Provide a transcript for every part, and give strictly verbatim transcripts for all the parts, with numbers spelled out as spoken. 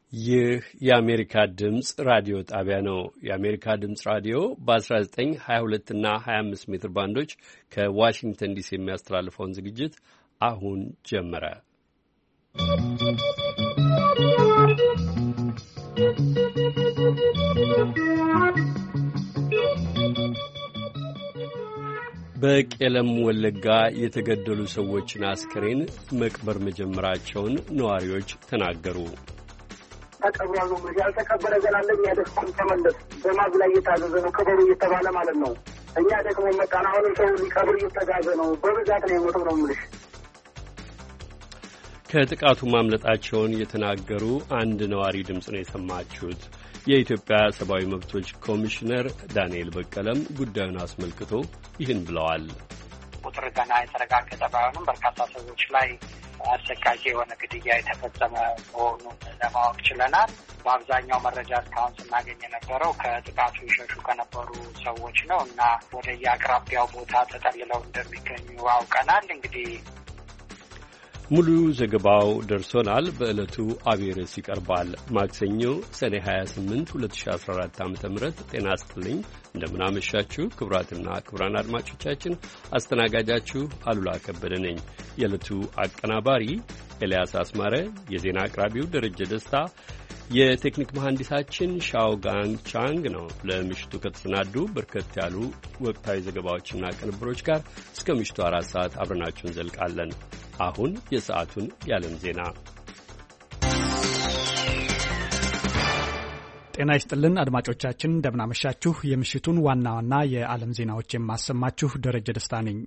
ይህ የአሜሪካ ድምጽ ራዲዮ ጣቢያ ነው። የአሜሪካ ድምጽ ራዲዮ በ19፣ ሀያ ሁለት እና ሀያ አምስት ሜትር ባንዶች ከዋሽንግተን ዲሲ የሚያስተላልፈውን ዝግጅት አሁን ጀመረ። በቄለም ወለጋ የተገደሉ ሰዎችን አስክሬን መቅበር መጀመራቸውን ነዋሪዎች ተናገሩ። ተቀብሯል ነው ያልተቀበረ ዘላለም ያደስኩን ተመለስ በማዝ ላይ እየታዘዘ ነው ከበሩ እየተባለ ማለት ነው። እኛ ደግሞ መጣን አሁን ሰው ሊቀብር እየተጋዘ ነው። በብዛት ነው የሞተው ነው የምልሽ። ከጥቃቱ ማምለጣቸውን የተናገሩ አንድ ነዋሪ ድምጽ ነው የሰማችሁት። የኢትዮጵያ ሰብአዊ መብቶች ኮሚሽነር ዳንኤል በቀለም ጉዳዩን አስመልክቶ ይህን ብለዋል። ቁጥር ገና የተረጋገጠ ባይሆንም በርካታ ሰዎች ላይ አሰቃቂ የሆነ ግድያ የተፈጸመ መሆኑን ለማወቅ ችለናል። በአብዛኛው መረጃ እስካሁን ስናገኝ የነበረው ከጥቃቱ ይሸሹ ከነበሩ ሰዎች ነው እና ወደ የአቅራቢያው ቦታ ተጠልለው እንደሚገኙ አውቀናል። እንግዲህ ሙሉ ዘገባው ደርሶናል። በዕለቱ አብይ ርዕስ ይቀርባል። ማክሰኞ ሰኔ ሀያ ስምንት ሁለት ሺህ አስራ አራት ዓመተ ምህረት ጤና ይስጥልኝ። እንደምናመሻችሁ ክቡራትና ክቡራን አድማጮቻችን፣ አስተናጋጃችሁ አሉላ ከበደ ነኝ። የዕለቱ አቀናባሪ ኤልያስ አስማረ፣ የዜና አቅራቢው ደረጀ ደስታ፣ የቴክኒክ መሐንዲሳችን ሻውጋንግ ቻንግ ነው። ለምሽቱ ከተሰናዱ በርከት ያሉ ወቅታዊ ዘገባዎችና ቅንብሮች ጋር እስከ ምሽቱ አራት ሰዓት አብረናችሁ እንዘልቃለን። አሁን የሰዓቱን የዓለም ዜና። ጤና ይስጥልን አድማጮቻችን፣ እንደምናመሻችሁ። የምሽቱን ዋና ዋና የዓለም ዜናዎች የማሰማችሁ ደረጀ ደስታ ነኝ።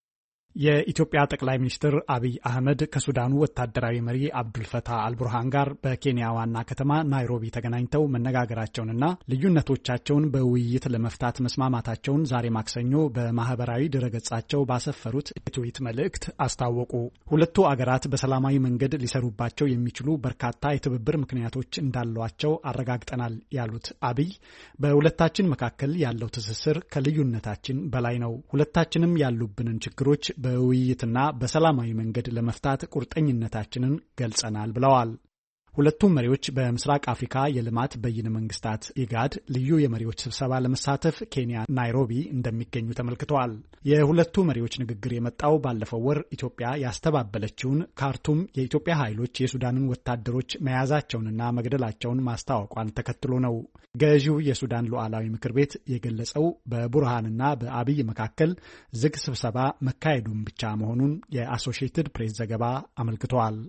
የኢትዮጵያ ጠቅላይ ሚኒስትር አብይ አህመድ ከሱዳኑ ወታደራዊ መሪ አብዱልፈታህ አልቡርሃን ጋር በኬንያ ዋና ከተማ ናይሮቢ ተገናኝተው መነጋገራቸውንና ልዩነቶቻቸውን በውይይት ለመፍታት መስማማታቸውን ዛሬ ማክሰኞ በማህበራዊ ድረገጻቸው ባሰፈሩት የትዊት መልእክት አስታወቁ። ሁለቱ አገራት በሰላማዊ መንገድ ሊሰሩባቸው የሚችሉ በርካታ የትብብር ምክንያቶች እንዳሏቸው አረጋግጠናል ያሉት አብይ በሁለታችን መካከል ያለው ትስስር ከልዩነታችን በላይ ነው። ሁለታችንም ያሉብንን ችግሮች በውይይትና በሰላማዊ መንገድ ለመፍታት ቁርጠኝነታችንን ገልጸናል ብለዋል። ሁለቱም መሪዎች በምስራቅ አፍሪካ የልማት በይነ መንግስታት ኢጋድ ልዩ የመሪዎች ስብሰባ ለመሳተፍ ኬንያ ናይሮቢ እንደሚገኙ ተመልክተዋል። የሁለቱ መሪዎች ንግግር የመጣው ባለፈው ወር ኢትዮጵያ ያስተባበለችውን ካርቱም የኢትዮጵያ ኃይሎች የሱዳንን ወታደሮች መያዛቸውንና መግደላቸውን ማስታወቋን ተከትሎ ነው። ገዢው የሱዳን ሉዓላዊ ምክር ቤት የገለጸው በቡርሃንና በአብይ መካከል ዝግ ስብሰባ መካሄዱን ብቻ መሆኑን የአሶሺየትድ ፕሬስ ዘገባ አመልክተዋል።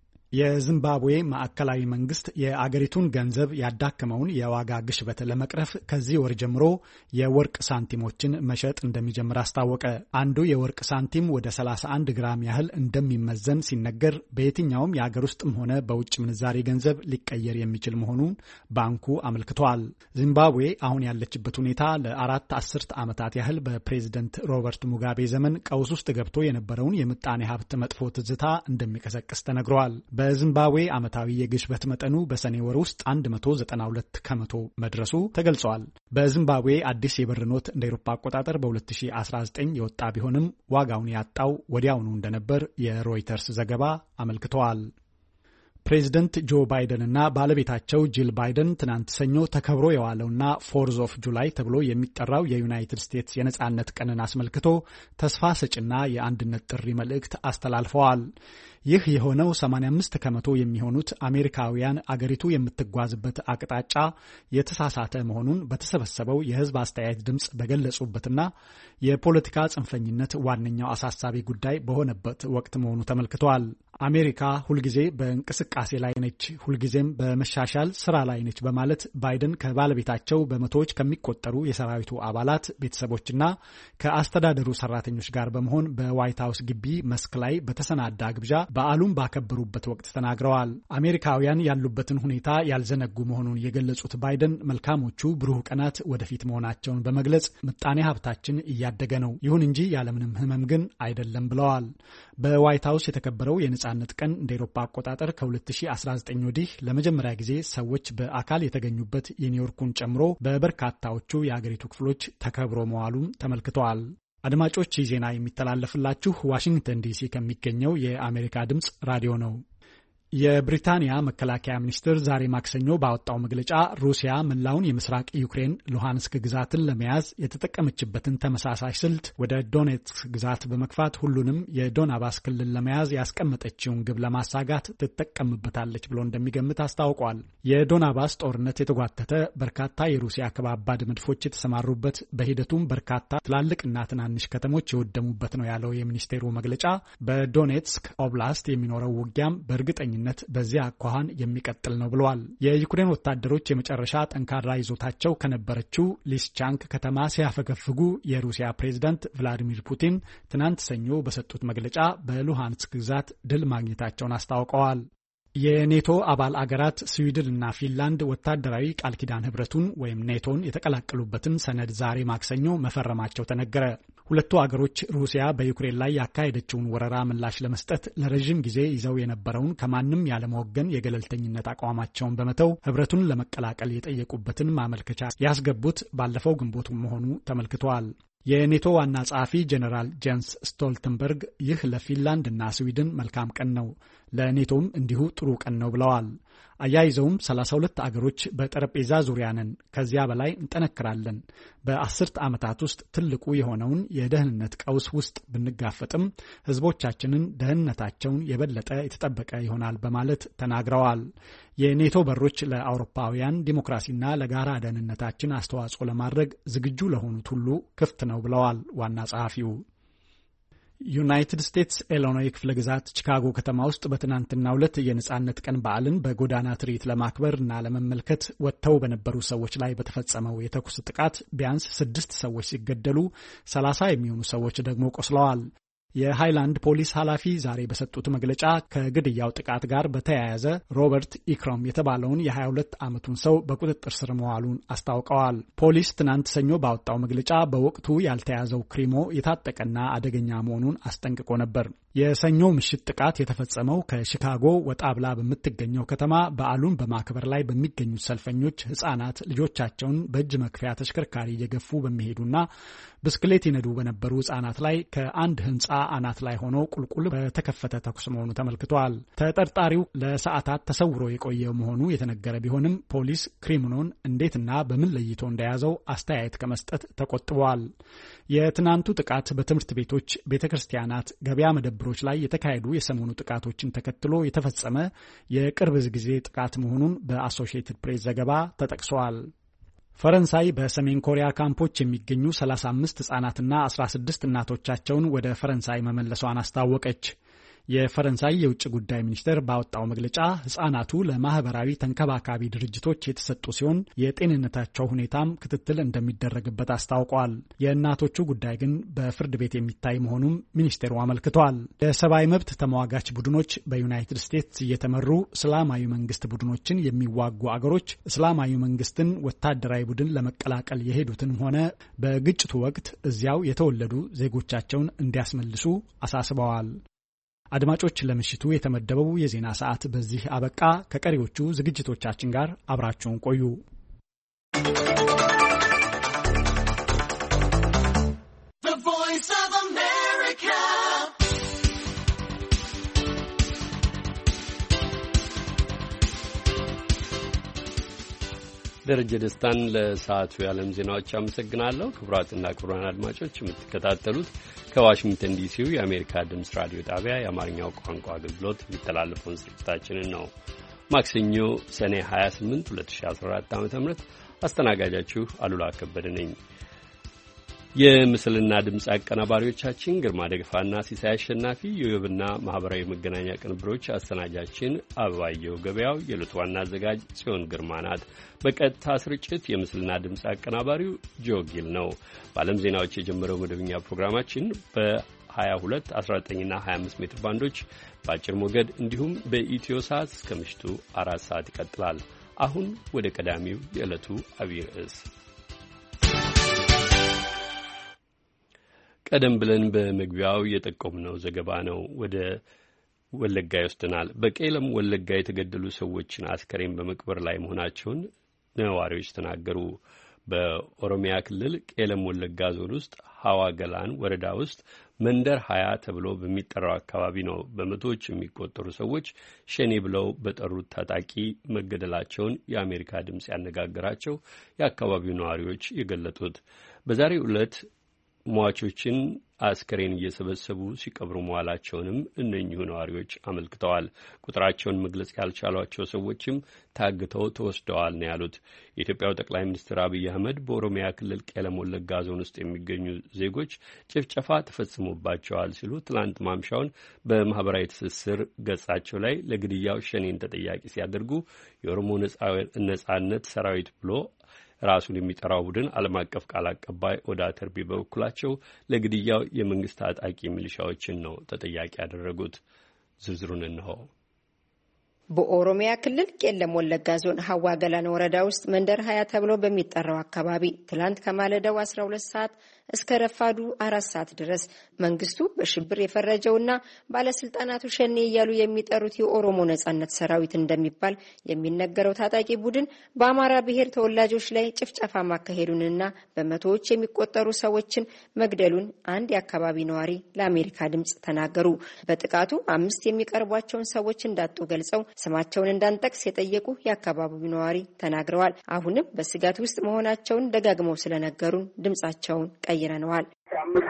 የዚምባብዌ ማዕከላዊ መንግስት የአገሪቱን ገንዘብ ያዳከመውን የዋጋ ግሽበት ለመቅረፍ ከዚህ ወር ጀምሮ የወርቅ ሳንቲሞችን መሸጥ እንደሚጀምር አስታወቀ። አንዱ የወርቅ ሳንቲም ወደ ሰላሳ አንድ ግራም ያህል እንደሚመዘን ሲነገር በየትኛውም የአገር ውስጥም ሆነ በውጭ ምንዛሬ ገንዘብ ሊቀየር የሚችል መሆኑን ባንኩ አመልክቷል። ዚምባብዌ አሁን ያለችበት ሁኔታ ለአራት አስርት ዓመታት ያህል በፕሬዝደንት ሮበርት ሙጋቤ ዘመን ቀውስ ውስጥ ገብቶ የነበረውን የምጣኔ ሀብት መጥፎ ትዝታ እንደሚቀሰቅስ ተነግሯል። በዚምባብዌ ዓመታዊ የግሽበት መጠኑ በሰኔ ወር ውስጥ መቶ ዘጠና ሁለት ከመቶ መድረሱ ተገልጿል። በዚምባብዌ አዲስ የብር ኖት እንደ አውሮፓ አቆጣጠር በሁለት ሺህ አስራ ዘጠኝ የወጣ ቢሆንም ዋጋውን ያጣው ወዲያውኑ እንደነበር የሮይተርስ ዘገባ አመልክተዋል። ፕሬዚደንት ጆ ባይደን እና ባለቤታቸው ጂል ባይደን ትናንት ሰኞ ተከብሮ የዋለውና ፎርዝ ኦፍ ጁላይ ተብሎ የሚጠራው የዩናይትድ ስቴትስ የነጻነት ቀንን አስመልክቶ ተስፋ ሰጭና የአንድነት ጥሪ መልእክት አስተላልፈዋል። ይህ የሆነው ሰማንያ አምስት ከመቶ የሚሆኑት አሜሪካውያን አገሪቱ የምትጓዝበት አቅጣጫ የተሳሳተ መሆኑን በተሰበሰበው የሕዝብ አስተያየት ድምጽ በገለጹበትና የፖለቲካ ጽንፈኝነት ዋነኛው አሳሳቢ ጉዳይ በሆነበት ወቅት መሆኑ ተመልክቷል። አሜሪካ ሁልጊዜ በእንቅስቃሴ ላይ ነች፣ ሁልጊዜም በመሻሻል ስራ ላይ ነች በማለት ባይደን ከባለቤታቸው በመቶዎች ከሚቆጠሩ የሰራዊቱ አባላት ቤተሰቦችና ከአስተዳደሩ ሰራተኞች ጋር በመሆን በዋይት ሀውስ ግቢ መስክ ላይ በተሰናዳ ግብዣ በዓሉን ባከበሩበት ወቅት ተናግረዋል። አሜሪካውያን ያሉበትን ሁኔታ ያልዘነጉ መሆኑን የገለጹት ባይደን መልካሞቹ ብሩህ ቀናት ወደፊት መሆናቸውን በመግለጽ ምጣኔ ሀብታችን እያደገ ነው፣ ይሁን እንጂ ያለምንም ሕመም ግን አይደለም ብለዋል። በዋይት ሀውስ የተከበረው የነጻነት ቀን እንደ አውሮፓ አቆጣጠር ከሁለት ሺህ አስራ ዘጠኝ ወዲህ ለመጀመሪያ ጊዜ ሰዎች በአካል የተገኙበት የኒውዮርኩን ጨምሮ በበርካታዎቹ የአገሪቱ ክፍሎች ተከብሮ መዋሉም ተመልክተዋል። አድማጮች ይህ ዜና የሚተላለፍላችሁ ዋሽንግተን ዲሲ ከሚገኘው የአሜሪካ ድምጽ ራዲዮ ነው። የብሪታንያ መከላከያ ሚኒስትር ዛሬ ማክሰኞ ባወጣው መግለጫ ሩሲያ መላውን የምስራቅ ዩክሬን ሉሃንስክ ግዛትን ለመያዝ የተጠቀመችበትን ተመሳሳይ ስልት ወደ ዶኔትስክ ግዛት በመክፋት ሁሉንም የዶናባስ ክልል ለመያዝ ያስቀመጠችውን ግብ ለማሳጋት ትጠቀምበታለች ብሎ እንደሚገምት አስታውቋል። የዶናባስ ጦርነት የተጓተተ በርካታ የሩሲያ ከባባድ መድፎች የተሰማሩበት በሂደቱም በርካታ ትላልቅና ትናንሽ ከተሞች የወደሙበት ነው ያለው የሚኒስቴሩ መግለጫ በዶኔትስክ ኦብላስት የሚኖረው ውጊያም በእርግጠኝነት በዚያ አኳኋን የሚቀጥል ነው ብለዋል። የዩክሬን ወታደሮች የመጨረሻ ጠንካራ ይዞታቸው ከነበረችው ሊስቻንክ ከተማ ሲያፈገፍጉ የሩሲያ ፕሬዝዳንት ቭላዲሚር ፑቲን ትናንት ሰኞ በሰጡት መግለጫ በሉሃንስክ ግዛት ድል ማግኘታቸውን አስታውቀዋል። የኔቶ አባል አገራት ስዊድን እና ፊንላንድ ወታደራዊ ቃል ኪዳን ህብረቱን ወይም ኔቶን የተቀላቀሉበትን ሰነድ ዛሬ ማክሰኞ መፈረማቸው ተነገረ። ሁለቱ አገሮች ሩሲያ በዩክሬን ላይ ያካሄደችውን ወረራ ምላሽ ለመስጠት ለረጅም ጊዜ ይዘው የነበረውን ከማንም ያለመወገን የገለልተኝነት አቋማቸውን በመተው ህብረቱን ለመቀላቀል የጠየቁበትን ማመልከቻ ያስገቡት ባለፈው ግንቦት መሆኑ ተመልክቷል። የኔቶ ዋና ጸሐፊ ጄኔራል ጄንስ ስቶልተንበርግ ይህ ለፊንላንድ እና ስዊድን መልካም ቀን ነው፣ ለኔቶም እንዲሁ ጥሩ ቀን ነው ብለዋል። አያይዘውም ሰላሳ ሁለት አገሮች በጠረጴዛ ዙሪያ ነን፣ ከዚያ በላይ እንጠነክራለን። በአስርት ዓመታት ውስጥ ትልቁ የሆነውን የደህንነት ቀውስ ውስጥ ብንጋፈጥም ህዝቦቻችንን ደህንነታቸውን የበለጠ የተጠበቀ ይሆናል በማለት ተናግረዋል። የኔቶ በሮች ለአውሮፓውያን ዲሞክራሲና ለጋራ ደህንነታችን አስተዋጽኦ ለማድረግ ዝግጁ ለሆኑት ሁሉ ክፍት ነው ብለዋል ዋና ጸሐፊው። ዩናይትድ ስቴትስ ኢሊኖይ ክፍለ ግዛት ቺካጎ ከተማ ውስጥ በትናንትናው ዕለት የነጻነት ቀን በዓልን በጎዳና ትርኢት ለማክበር እና ለመመልከት ወጥተው በነበሩ ሰዎች ላይ በተፈጸመው የተኩስ ጥቃት ቢያንስ ስድስት ሰዎች ሲገደሉ ሰላሳ የሚሆኑ ሰዎች ደግሞ ቆስለዋል። የሃይላንድ ፖሊስ ኃላፊ ዛሬ በሰጡት መግለጫ ከግድያው ጥቃት ጋር በተያያዘ ሮበርት ኢክሮም የተባለውን የሀያ ሁለት ዓመቱን ሰው በቁጥጥር ስር መዋሉን አስታውቀዋል። ፖሊስ ትናንት ሰኞ ባወጣው መግለጫ በወቅቱ ያልተያዘው ክሪሞ የታጠቀና አደገኛ መሆኑን አስጠንቅቆ ነበር። የሰኞ ምሽት ጥቃት የተፈጸመው ከሺካጎ ወጣ ብላ በምትገኘው ከተማ በዓሉን በማክበር ላይ በሚገኙት ሰልፈኞች ህጻናት ልጆቻቸውን በእጅ መክፈያ ተሽከርካሪ እየገፉ በሚሄዱና ብስክሌት ይነዱ በነበሩ ህጻናት ላይ ከአንድ ህንጻ አናት ላይ ሆኖ ቁልቁል በተከፈተ ተኩስ መሆኑ ተመልክቷል። ተጠርጣሪው ለሰዓታት ተሰውሮ የቆየ መሆኑ የተነገረ ቢሆንም ፖሊስ ክሪሚኖን እንዴትና በምን ለይቶ እንደያዘው አስተያየት ከመስጠት ተቆጥቧል። የትናንቱ ጥቃት በትምህርት ቤቶች፣ ቤተክርስቲያናት፣ ገበያ መደብሮች ላይ የተካሄዱ የሰሞኑ ጥቃቶችን ተከትሎ የተፈጸመ የቅርብ ጊዜ ጥቃት መሆኑን በአሶሺየትድ ፕሬስ ዘገባ ተጠቅሷል። ፈረንሳይ በሰሜን ኮሪያ ካምፖች የሚገኙ ሰላሳ አምስት ህጻናትና አስራ ስድስት እናቶቻቸውን ወደ ፈረንሳይ መመለሷን አስታወቀች። የፈረንሳይ የውጭ ጉዳይ ሚኒስቴር ባወጣው መግለጫ ህጻናቱ ለማህበራዊ ተንከባካቢ ድርጅቶች የተሰጡ ሲሆን የጤንነታቸው ሁኔታም ክትትል እንደሚደረግበት አስታውቋል። የእናቶቹ ጉዳይ ግን በፍርድ ቤት የሚታይ መሆኑን ሚኒስቴሩ አመልክቷል። የሰብአዊ መብት ተሟጋች ቡድኖች በዩናይትድ ስቴትስ እየተመሩ እስላማዊ መንግስት ቡድኖችን የሚዋጉ አገሮች እስላማዊ መንግስትን ወታደራዊ ቡድን ለመቀላቀል የሄዱትንም ሆነ በግጭቱ ወቅት እዚያው የተወለዱ ዜጎቻቸውን እንዲያስመልሱ አሳስበዋል። አድማጮች፣ ለምሽቱ የተመደበው የዜና ሰዓት በዚህ አበቃ። ከቀሪዎቹ ዝግጅቶቻችን ጋር አብራችሁን ቆዩ። ደረጀ ደስታን ለሰዓቱ የዓለም ዜናዎች አመሰግናለሁ። ክቡራትና ክቡራን አድማጮች የምትከታተሉት ከዋሽንግተን ዲሲው የአሜሪካ ድምፅ ራዲዮ ጣቢያ የአማርኛው ቋንቋ አገልግሎት የሚተላለፈውን ስርጭታችንን ነው። ማክሰኞ ሰኔ ሀያ ስምንት ሁለት ሺህ አስራ አራት ዓመተ ምህረት አስተናጋጃችሁ አሉላ ከበደ ነኝ። የምስልና ድምፅ አቀናባሪዎቻችን ግርማ ደግፋና ሲሳይ አሸናፊ፣ የዌብና ማህበራዊ መገናኛ ቅንብሮች አሰናጃችን አበባየው ገበያው፣ የዕለቱ ዋና አዘጋጅ ጽዮን ግርማ ናት። በቀጥታ ስርጭት የምስልና ድምፅ አቀናባሪው ጆጊል ነው። በዓለም ዜናዎች የጀመረው መደበኛ ፕሮግራማችን በሀያ ሁለት አስራ ዘጠኝና ሀያ አምስት ሜትር ባንዶች በአጭር ሞገድ እንዲሁም በኢትዮ ሰዓት እስከ ምሽቱ አራት ሰዓት ይቀጥላል። አሁን ወደ ቀዳሚው የዕለቱ አብይ ርዕስ ቀደም ብለን በመግቢያው የጠቆምነው ዘገባ ነው ወደ ወለጋ ይወስደናል። በቄለም ወለጋ የተገደሉ ሰዎችን አስከሬን በመቅበር ላይ መሆናቸውን ነዋሪዎች ተናገሩ። በኦሮሚያ ክልል ቄለም ወለጋ ዞን ውስጥ ሀዋ ገላን ወረዳ ውስጥ መንደር ሀያ ተብሎ በሚጠራው አካባቢ ነው በመቶዎች የሚቆጠሩ ሰዎች ሸኔ ብለው በጠሩት ታጣቂ መገደላቸውን የአሜሪካ ድምፅ ያነጋገራቸው የአካባቢው ነዋሪዎች የገለጡት። በዛሬው ዕለት ሟቾችን አስከሬን እየሰበሰቡ ሲቀብሩ መዋላቸውንም እነኚሁ ነዋሪዎች አመልክተዋል። ቁጥራቸውን መግለጽ ያልቻሏቸው ሰዎችም ታግተው ተወስደዋል ነው ያሉት። የኢትዮጵያው ጠቅላይ ሚኒስትር አብይ አህመድ በኦሮሚያ ክልል ቄለም ወለጋ ዞን ውስጥ የሚገኙ ዜጎች ጭፍጨፋ ተፈጽሞባቸዋል ሲሉ ትላንት ማምሻውን በማህበራዊ ትስስር ገጻቸው ላይ ለግድያው ሸኔን ተጠያቂ ሲያደርጉ የኦሮሞ ነጻነት ሰራዊት ብሎ ራሱን የሚጠራው ቡድን ዓለም አቀፍ ቃል አቀባይ ኦዳ ተርቢ በበኩላቸው ለግድያው የመንግስት ታጣቂ ሚሊሻዎችን ነው ተጠያቂ ያደረጉት። ዝርዝሩን እንሆ። በኦሮሚያ ክልል ቄለም ወለጋ ዞን ሀዋ ገላን ወረዳ ውስጥ መንደር ሀያ ተብሎ በሚጠራው አካባቢ ትላንት ከማለዳው አስራ ሁለት ሰዓት እስከ ረፋዱ አራት ሰዓት ድረስ መንግስቱ በሽብር የፈረጀውና ባለስልጣናቱ ሸኔ እያሉ የሚጠሩት የኦሮሞ ነጻነት ሰራዊት እንደሚባል የሚነገረው ታጣቂ ቡድን በአማራ ብሔር ተወላጆች ላይ ጭፍጨፋ ማካሄዱንና በመቶዎች የሚቆጠሩ ሰዎችን መግደሉን አንድ የአካባቢ ነዋሪ ለአሜሪካ ድምጽ ተናገሩ። በጥቃቱ አምስት የሚቀርቧቸውን ሰዎች እንዳጡ ገልጸው ስማቸውን እንዳንጠቅስ የጠየቁ የአካባቢው ነዋሪ ተናግረዋል። አሁንም በስጋት ውስጥ መሆናቸውን ደጋግመው ስለነገሩን ድምጻቸውን ቀይረነዋል። አምስት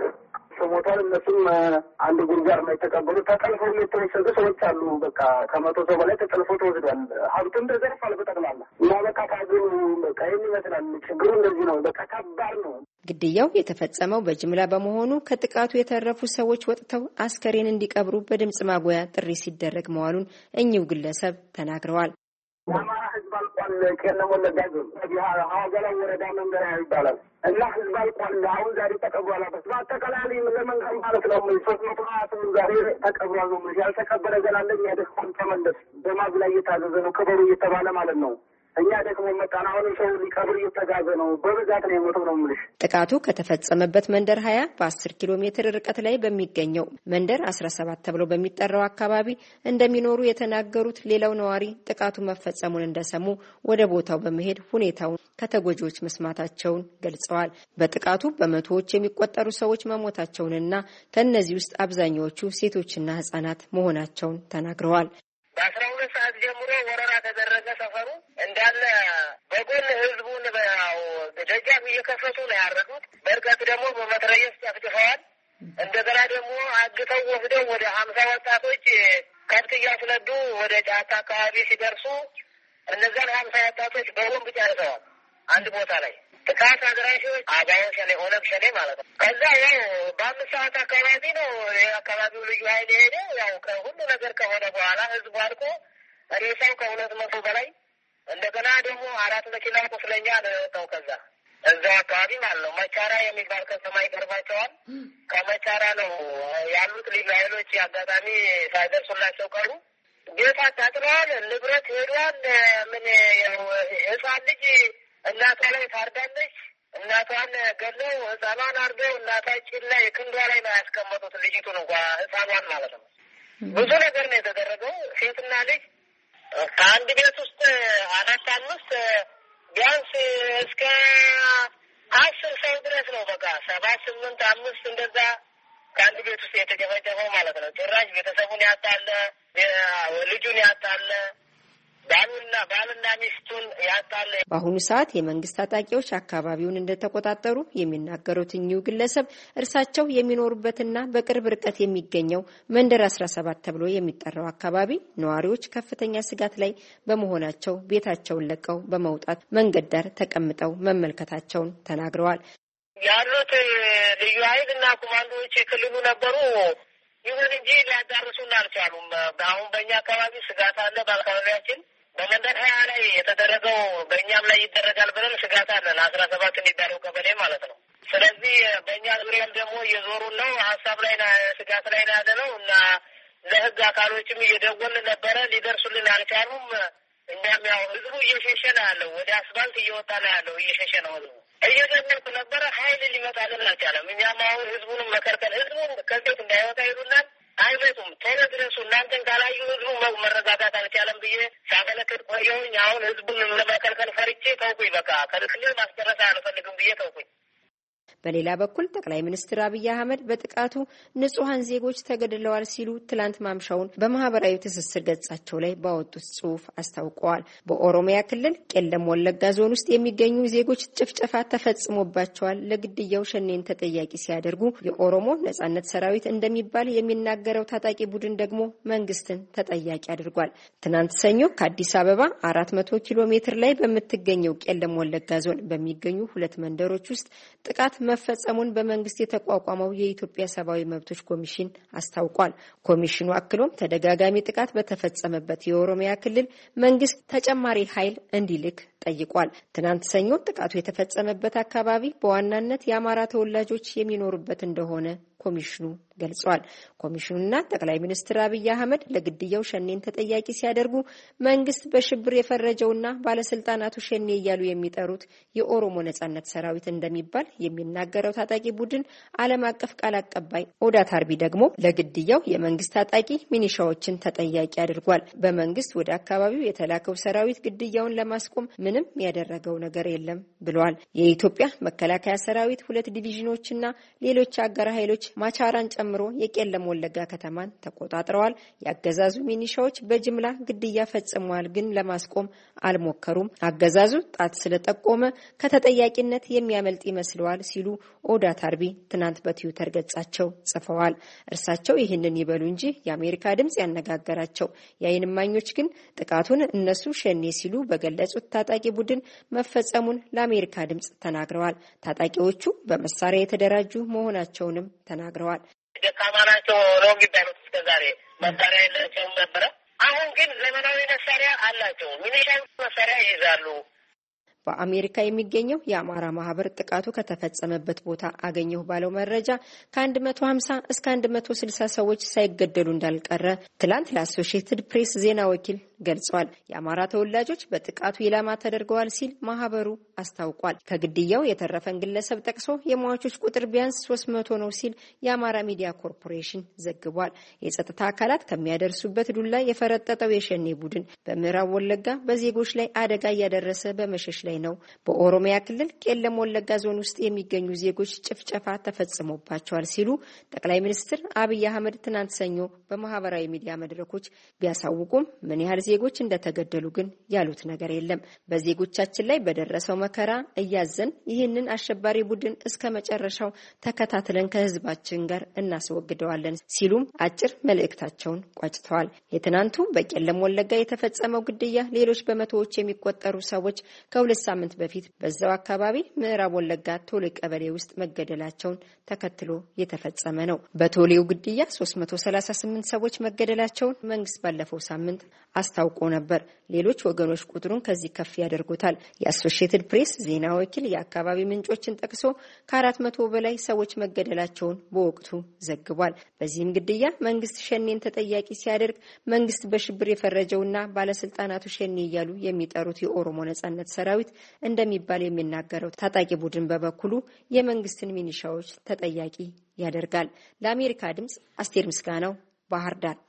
ሰው ሞቷል። እነሱም አንድ ጉርጋር ነው የተቀበሉ። ተጠልፈው የተወሰዱ ሰዎች አሉ። በቃ ከመቶ ሰው በላይ ተጠልፈው ተወስዷል። ሀብቱም ተዘርፏል በጠቅላላ እና በቃ ታግሉ በቃ ይህን ይመስላል። ችግሩ እንደዚህ ነው። በቃ ከባድ ነው። ግድያው የተፈጸመው በጅምላ በመሆኑ ከጥቃቱ የተረፉ ሰዎች ወጥተው አስከሬን እንዲቀብሩ በድምጽ ማጉያ ጥሪ ሲደረግ መዋሉን እኚሁ ግለሰብ ተናግረዋል። የአማራ ህዝብ አልቋል። ቄለም ወለጋ ዞን ሀዋ ገላን ወረዳ መንደር ሀያ ይባላል እና ህዝብ አልቋል። አሁን ዛሬ ተቀብሯል። በአጠቃላይ ለመንገር ማለት ነው ሶስት መቶ ሀያ ስምንት ዛሬ ተቀብሯል ነው። ያልተቀበረ ገላለኝ ያደስኩን ተመለስ በማዝ ላይ እየታዘዘ ነው ክበሩ እየተባለ ማለት ነው። እኛ ደግሞ መጣን። አሁን ሰው ሊቀብር እየተጋዘ ነው። በብዛት ነው የሞተው ነው የምልሽ። ጥቃቱ ከተፈጸመበት መንደር ሀያ በአስር ኪሎ ሜትር ርቀት ላይ በሚገኘው መንደር አስራ ሰባት ተብሎ በሚጠራው አካባቢ እንደሚኖሩ የተናገሩት ሌላው ነዋሪ ጥቃቱ መፈጸሙን እንደሰሙ ወደ ቦታው በመሄድ ሁኔታውን ከተጎጂዎች መስማታቸውን ገልጸዋል። በጥቃቱ በመቶዎች የሚቆጠሩ ሰዎች መሞታቸውንና ከእነዚህ ውስጥ አብዛኛዎቹ ሴቶችና ህጻናት መሆናቸውን ተናግረዋል። በአስራ ሁለት ሰዓት ጀምሮ ወረራ ተደረገ። ሰፈሩ እንዳለ በጎን ህዝቡን በያው ደጃፍ እየከፈቱ ነው ያረዱት። በርቀት ደግሞ በመትረየስ ጨፍጭፈዋል። እንደገና ደግሞ አግተው ወስደው ወደ ሀምሳ ወጣቶች ከብት እያስነዱ ወደ ጫታ አካባቢ ሲደርሱ እነዛን ሀምሳ ወጣቶች በቦምብ ጨርሰዋል። አንድ ቦታ ላይ ጥቃት አድራሾች አባው ሸኔ ኦነግ ሸኔ ማለት ነው። ከዛ ያው በአምስት ሰዓት አካባቢ ነው የአካባቢው ልዩ ኃይል ሄደ። ያው ከሁሉ ነገር ከሆነ በኋላ ህዝቡ አልቆ ሬሳው ከሁለት መቶ በላይ እንደገና ደግሞ አራት መኪና ቁስለኛ ነው የወጣው። ከዛ እዛው አካባቢ ማለት ነው መቻራ የሚባል ከተማ ይቀርባቸዋል። ከመቻራ ነው ያሉት ልዩ ኃይሎች አጋጣሚ ሳይደርሱላቸው ቀሩ። ቤት አቃጥለዋል። ንብረት ሄዷል። ምን ያው ህፃን ልጅ እናቷ ላይ ታርዳለች። እናቷን ገለው ህፃኗን አርደው እናታችን ላይ ክንዷ ላይ ነው ያስቀመጡት። ልጅቱን እንኳ ህፃኗን ማለት ነው። ብዙ ነገር ነው የተደረገው። ሴትና ልጅ ከአንድ ቤት ውስጥ አራት አምስት ቢያንስ እስከ አስር ሰው ድረስ ነው። በቃ ሰባት ስምንት አምስት እንደዛ ከአንድ ቤት ውስጥ የተጨፈጨፈው ማለት ነው። ጭራሽ ቤተሰቡን ያጣለ፣ ልጁን ያጣለ፣ ባሉና ባልና ሚስቱን ያጣለ። በአሁኑ ሰዓት የመንግስት ታጣቂዎች አካባቢውን እንደተቆጣጠሩ የሚናገሩት እኚሁ ግለሰብ እርሳቸው የሚኖሩበትና በቅርብ ርቀት የሚገኘው መንደር አስራ ሰባት ተብሎ የሚጠራው አካባቢ ነዋሪዎች ከፍተኛ ስጋት ላይ በመሆናቸው ቤታቸውን ለቀው በመውጣት መንገድ ዳር ተቀምጠው መመልከታቸውን ተናግረዋል። ያሉት ልዩ ኃይል እና ኮማንዶዎች ክልሉ ነበሩ። ይሁን እንጂ ሊያዳርሱን አልቻሉም። አሁን በእኛ አካባቢ ስጋት አለ። በአካባቢያችን በመንደር ሀያ ላይ የተደረገው በእኛም ላይ ይደረጋል ብለን ስጋት አለን። አስራ ሰባት የሚባለው ቀበሌ ማለት ነው። ስለዚህ በእኛ ዙሪያም ደግሞ እየዞሩን ነው። ሀሳብ ላይ ስጋት ላይ ያለ ነው እና ለህግ አካሎችም እየደወልን ነበረ። ሊደርሱልን አልቻሉም። እኛም ያው ህዝቡ እየሸሸ ነው ያለው። ወደ አስፋልት እየወጣ ነው ያለው። እየሸሸ ነው ህዝቡ። እየገመልኩ ነበረ። ሀይል ሊመጣልን አልቻለም። እኛም አሁን ህዝቡንም መከልከል ህዝቡን ከቤት እንዳይወጣ ይሉናል። አይመጡም። ቶሎ ድረሱ እናንተን ካላዩ ህዝቡ መረጋጋት አልቻለም ብዬ ሳመለክት ቆየሁኝ። አሁን ህዝቡን ለመከልከል ፈርቼ ተውኩኝ። በቃ ከክልል ማስጨረስ አልፈልግም ብዬ ተውኩኝ። በሌላ በኩል ጠቅላይ ሚኒስትር አብይ አህመድ በጥቃቱ ንጹሃን ዜጎች ተገድለዋል ሲሉ ትላንት ማምሻውን በማህበራዊ ትስስር ገጻቸው ላይ ባወጡት ጽሑፍ አስታውቀዋል። በኦሮሚያ ክልል ቄለም ወለጋ ዞን ውስጥ የሚገኙ ዜጎች ጭፍጨፋ ተፈጽሞባቸዋል፣ ለግድያው ሸኔን ተጠያቂ ሲያደርጉ የኦሮሞ ነጻነት ሰራዊት እንደሚባል የሚናገረው ታጣቂ ቡድን ደግሞ መንግስትን ተጠያቂ አድርጓል። ትናንት ሰኞ ከአዲስ አበባ አራት መቶ ኪሎ ሜትር ላይ በምትገኘው ቄለም ወለጋ ዞን በሚገኙ ሁለት መንደሮች ውስጥ ጥቃት መፈጸሙን በመንግስት የተቋቋመው የኢትዮጵያ ሰብአዊ መብቶች ኮሚሽን አስታውቋል። ኮሚሽኑ አክሎም ተደጋጋሚ ጥቃት በተፈጸመበት የኦሮሚያ ክልል መንግስት ተጨማሪ ኃይል እንዲልክ ጠይቋል። ትናንት ሰኞ ጥቃቱ የተፈጸመበት አካባቢ በዋናነት የአማራ ተወላጆች የሚኖሩበት እንደሆነ ኮሚሽኑ ገልጿል። ኮሚሽኑና ጠቅላይ ሚኒስትር አብይ አህመድ ለግድያው ሸኔን ተጠያቂ ሲያደርጉ መንግስት በሽብር የፈረጀውና ባለስልጣናቱ ሸኔ እያሉ የሚጠሩት የኦሮሞ ነጻነት ሰራዊት እንደሚባል የሚናገረው ታጣቂ ቡድን ዓለም አቀፍ ቃል አቀባይ ኦዳ ታርቢ ደግሞ ለግድያው የመንግስት ታጣቂ ሚኒሻዎችን ተጠያቂ አድርጓል። በመንግስት ወደ አካባቢው የተላከው ሰራዊት ግድያውን ለማስቆም ምንም ያደረገው ነገር የለም ብለዋል። የኢትዮጵያ መከላከያ ሰራዊት ሁለት ዲቪዥኖችና ሌሎች አጋር ኃይሎች ማቻራን ጨምሮ የቄለም ወለጋ ከተማን ተቆጣጥረዋል። ያገዛዙ ሚኒሻዎች በጅምላ ግድያ ፈጽመዋል፣ ግን ለማስቆም አልሞከሩም። አገዛዙ ጣት ስለጠቆመ ከተጠያቂነት የሚያመልጥ ይመስለዋል ሲሉ ኦዳ ታርቢ ትናንት በትዊተር ገጻቸው ጽፈዋል። እርሳቸው ይህንን ይበሉ እንጂ የአሜሪካ ድምጽ ያነጋገራቸው የዓይን እማኞች ግን ጥቃቱን እነሱ ሸኔ ሲሉ በገለጹት ታጣቂ ቡድን መፈጸሙን ለአሜሪካ ድምጽ ተናግረዋል። ታጣቂዎቹ በመሳሪያ የተደራጁ መሆናቸውንም ተናግረዋል። ደካማ ናቸው ነው የሚባሉት። እስከዛሬ መሳሪያ የላቸውም ነበረ። አሁን ግን ዘመናዊ መሳሪያ አላቸው። ሚሊሻ መሳሪያ ይይዛሉ። በአሜሪካ የሚገኘው የአማራ ማህበር ጥቃቱ ከተፈጸመበት ቦታ አገኘሁ ባለው መረጃ ከአንድ መቶ ሀምሳ እስከ አንድ መቶ ስልሳ ሰዎች ሳይገደሉ እንዳልቀረ ትላንት ለአሶሺየትድ ፕሬስ ዜና ወኪል ገልጿል። የአማራ ተወላጆች በጥቃቱ ኢላማ ተደርገዋል ሲል ማህበሩ አስታውቋል። ከግድያው የተረፈን ግለሰብ ጠቅሶ የሟቾች ቁጥር ቢያንስ ሶስት መቶ ነው ሲል የአማራ ሚዲያ ኮርፖሬሽን ዘግቧል። የጸጥታ አካላት ከሚያደርሱበት ዱላ የፈረጠጠው የሸኔ ቡድን በምዕራብ ወለጋ በዜጎች ላይ አደጋ እያደረሰ በመሸሽ ላይ ነው። በኦሮሚያ ክልል ቄለም ወለጋ ዞን ውስጥ የሚገኙ ዜጎች ጭፍጨፋ ተፈጽሞባቸዋል ሲሉ ጠቅላይ ሚኒስትር አብይ አህመድ ትናንት ሰኞ በማህበራዊ ሚዲያ መድረኮች ቢያሳውቁም ምን ያህል ዜጎች እንደተገደሉ ግን ያሉት ነገር የለም። በዜጎቻችን ላይ በደረሰው መከራ እያዘን ይህንን አሸባሪ ቡድን እስከ መጨረሻው ተከታትለን ከህዝባችን ጋር እናስወግደዋለን ሲሉም አጭር መልእክታቸውን ቋጭተዋል። የትናንቱ በቄለም ወለጋ የተፈጸመው ግድያ ሌሎች በመቶዎች የሚቆጠሩ ሰዎች ከሁለት ሳምንት በፊት በዛው አካባቢ ምዕራብ ወለጋ ቶሌ ቀበሌ ውስጥ መገደላቸውን ተከትሎ የተፈጸመ ነው። በቶሌው ግድያ ሶስት መቶ ሰላሳ ስምንት ሰዎች መገደላቸውን መንግስት ባለፈው ሳምንት አስታውቆ ነበር። ሌሎች ወገኖች ቁጥሩን ከዚህ ከፍ ያደርጉታል። የአሶሺየትድ ፕሬስ ዜና ወኪል የአካባቢ ምንጮችን ጠቅሶ ከአራት መቶ በላይ ሰዎች መገደላቸውን በወቅቱ ዘግቧል። በዚህም ግድያ መንግስት ሸኔን ተጠያቂ ሲያደርግ መንግስት በሽብር የፈረጀውና ባለስልጣናቱ ሸኔ እያሉ የሚጠሩት የኦሮሞ ነጻነት ሰራዊት እንደሚባል የሚናገረው ታጣቂ ቡድን በበኩሉ የመንግስትን ሚኒሻዎች ተጠያቂ ያደርጋል። ለአሜሪካ ድምጽ አስቴር ምስጋናው ባህር ዳር።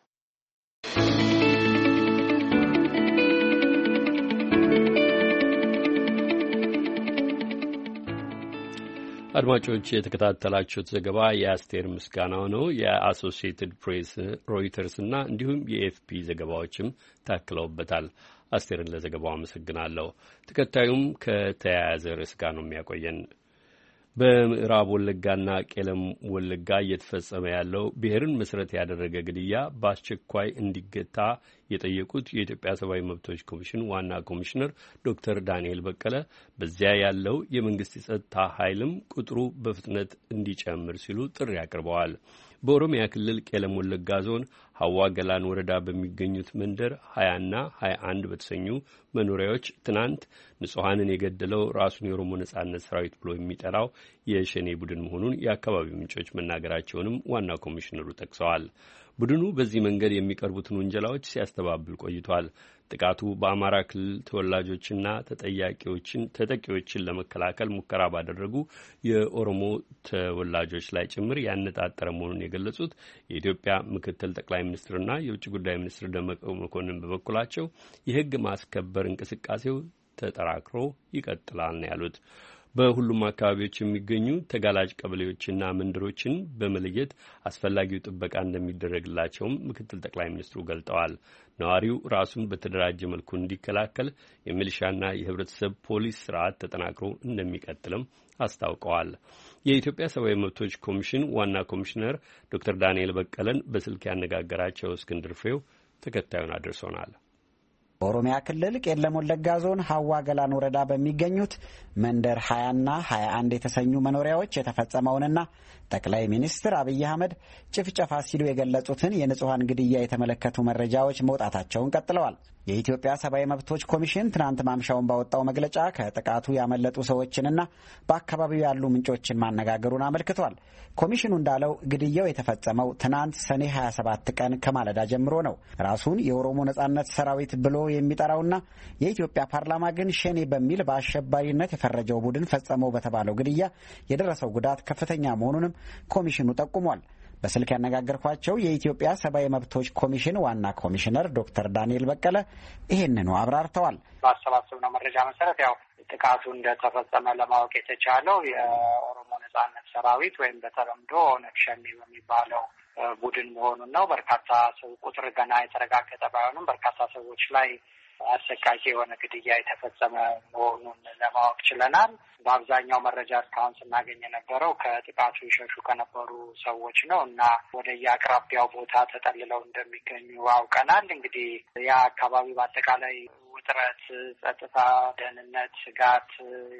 አድማጮች የተከታተላችሁት ዘገባ የአስቴር ምስጋናው ነው። የአሶሺየትድ ፕሬስ፣ ሮይተርስ እና እንዲሁም የኤፍፒ ዘገባዎችም ታክለውበታል። አስቴርን ለዘገባው አመሰግናለሁ። ተከታዩም ከተያያዘ ርዕስ ጋር ነው የሚያቆየን። በምዕራብ ወለጋና ቄለም ወለጋ እየተፈጸመ ያለው ብሔርን መሰረት ያደረገ ግድያ በአስቸኳይ እንዲገታ የጠየቁት የኢትዮጵያ ሰብአዊ መብቶች ኮሚሽን ዋና ኮሚሽነር ዶክተር ዳንኤል በቀለ በዚያ ያለው የመንግስት የጸጥታ ኃይልም ቁጥሩ በፍጥነት እንዲጨምር ሲሉ ጥሪ አቅርበዋል። በኦሮሚያ ክልል ቄለም ወለጋ ዞን ሀዋ ገላን ወረዳ በሚገኙት መንደር ሀያና ሀያ አንድ በተሰኙ መኖሪያዎች ትናንት ንጹሐንን የገደለው ራሱን የኦሮሞ ነጻነት ሰራዊት ብሎ የሚጠራው የሸኔ ቡድን መሆኑን የአካባቢው ምንጮች መናገራቸውንም ዋና ኮሚሽነሩ ጠቅሰዋል። ቡድኑ በዚህ መንገድ የሚቀርቡትን ውንጀላዎች ሲያስተባብል ቆይቷል። ጥቃቱ በአማራ ክልል ተወላጆችና ተጠያቂዎችን ተጠቂዎችን ለመከላከል ሙከራ ባደረጉ የኦሮሞ ተወላጆች ላይ ጭምር ያነጣጠረ መሆኑን የገለጹት የኢትዮጵያ ምክትል ጠቅላይ ሚኒስትርና የውጭ ጉዳይ ሚኒስትር ደመቀ መኮንን በበኩላቸው የሕግ ማስከበር እንቅስቃሴው ተጠራክሮ ይቀጥላል ነው ያሉት። በሁሉም አካባቢዎች የሚገኙ ተጋላጭ ቀበሌዎችና መንደሮችን በመለየት አስፈላጊው ጥበቃ እንደሚደረግላቸውም ምክትል ጠቅላይ ሚኒስትሩ ገልጠዋል። ነዋሪው ራሱን በተደራጀ መልኩ እንዲከላከል የሚሊሻና የህብረተሰብ ፖሊስ ስርዓት ተጠናክሮ እንደሚቀጥልም አስታውቀዋል። የኢትዮጵያ ሰብአዊ መብቶች ኮሚሽን ዋና ኮሚሽነር ዶክተር ዳንኤል በቀለን በስልክ ያነጋገራቸው እስክንድር ፍሬው ተከታዩን አድርሶናል። በኦሮሚያ ክልል ቄለም ወለጋ ዞን ሀዋ ገላን ወረዳ በሚገኙት መንደር ሀያና ሀያ አንድ የተሰኙ መኖሪያዎች የተፈጸመውንና ጠቅላይ ሚኒስትር አብይ አህመድ ጭፍጨፋ ሲሉ የገለጹትን የንጹሐን ግድያ የተመለከቱ መረጃዎች መውጣታቸውን ቀጥለዋል። የኢትዮጵያ ሰብአዊ መብቶች ኮሚሽን ትናንት ማምሻውን ባወጣው መግለጫ ከጥቃቱ ያመለጡ ሰዎችንና በአካባቢው ያሉ ምንጮችን ማነጋገሩን አመልክቷል። ኮሚሽኑ እንዳለው ግድያው የተፈጸመው ትናንት ሰኔ ሀያ ሰባት ቀን ከማለዳ ጀምሮ ነው። ራሱን የኦሮሞ ነጻነት ሰራዊት ብሎ የሚጠራውና የኢትዮጵያ ፓርላማ ግን ሸኔ በሚል በአሸባሪነት የፈረጀው ቡድን ፈጸመው በተባለው ግድያ የደረሰው ጉዳት ከፍተኛ መሆኑንም ኮሚሽኑ ጠቁሟል። በስልክ ያነጋገርኳቸው የኢትዮጵያ ሰብአዊ መብቶች ኮሚሽን ዋና ኮሚሽነር ዶክተር ዳንኤል በቀለ ይሄንኑ አብራርተዋል። ባሰባሰብነው መረጃ መሰረት ያው ጥቃቱ እንደተፈጸመ ለማወቅ የተቻለው የኦሮሞ ነጻነት ሰራዊት ወይም በተለምዶ ኦነግ ሸኔ በሚባለው ቡድን መሆኑን ነው። በርካታ ሰው ቁጥር ገና የተረጋገጠ ባይሆንም በርካታ ሰዎች ላይ አሰቃቂ የሆነ ግድያ የተፈጸመ መሆኑን ለማወቅ ችለናል። በአብዛኛው መረጃ እስካሁን ስናገኝ የነበረው ከጥቃቱ ይሸሹ ከነበሩ ሰዎች ነው እና ወደ የአቅራቢያው ቦታ ተጠልለው እንደሚገኙ አውቀናል። እንግዲህ ያ አካባቢ በአጠቃላይ ውጥረት፣ ጸጥታ፣ ደህንነት ስጋት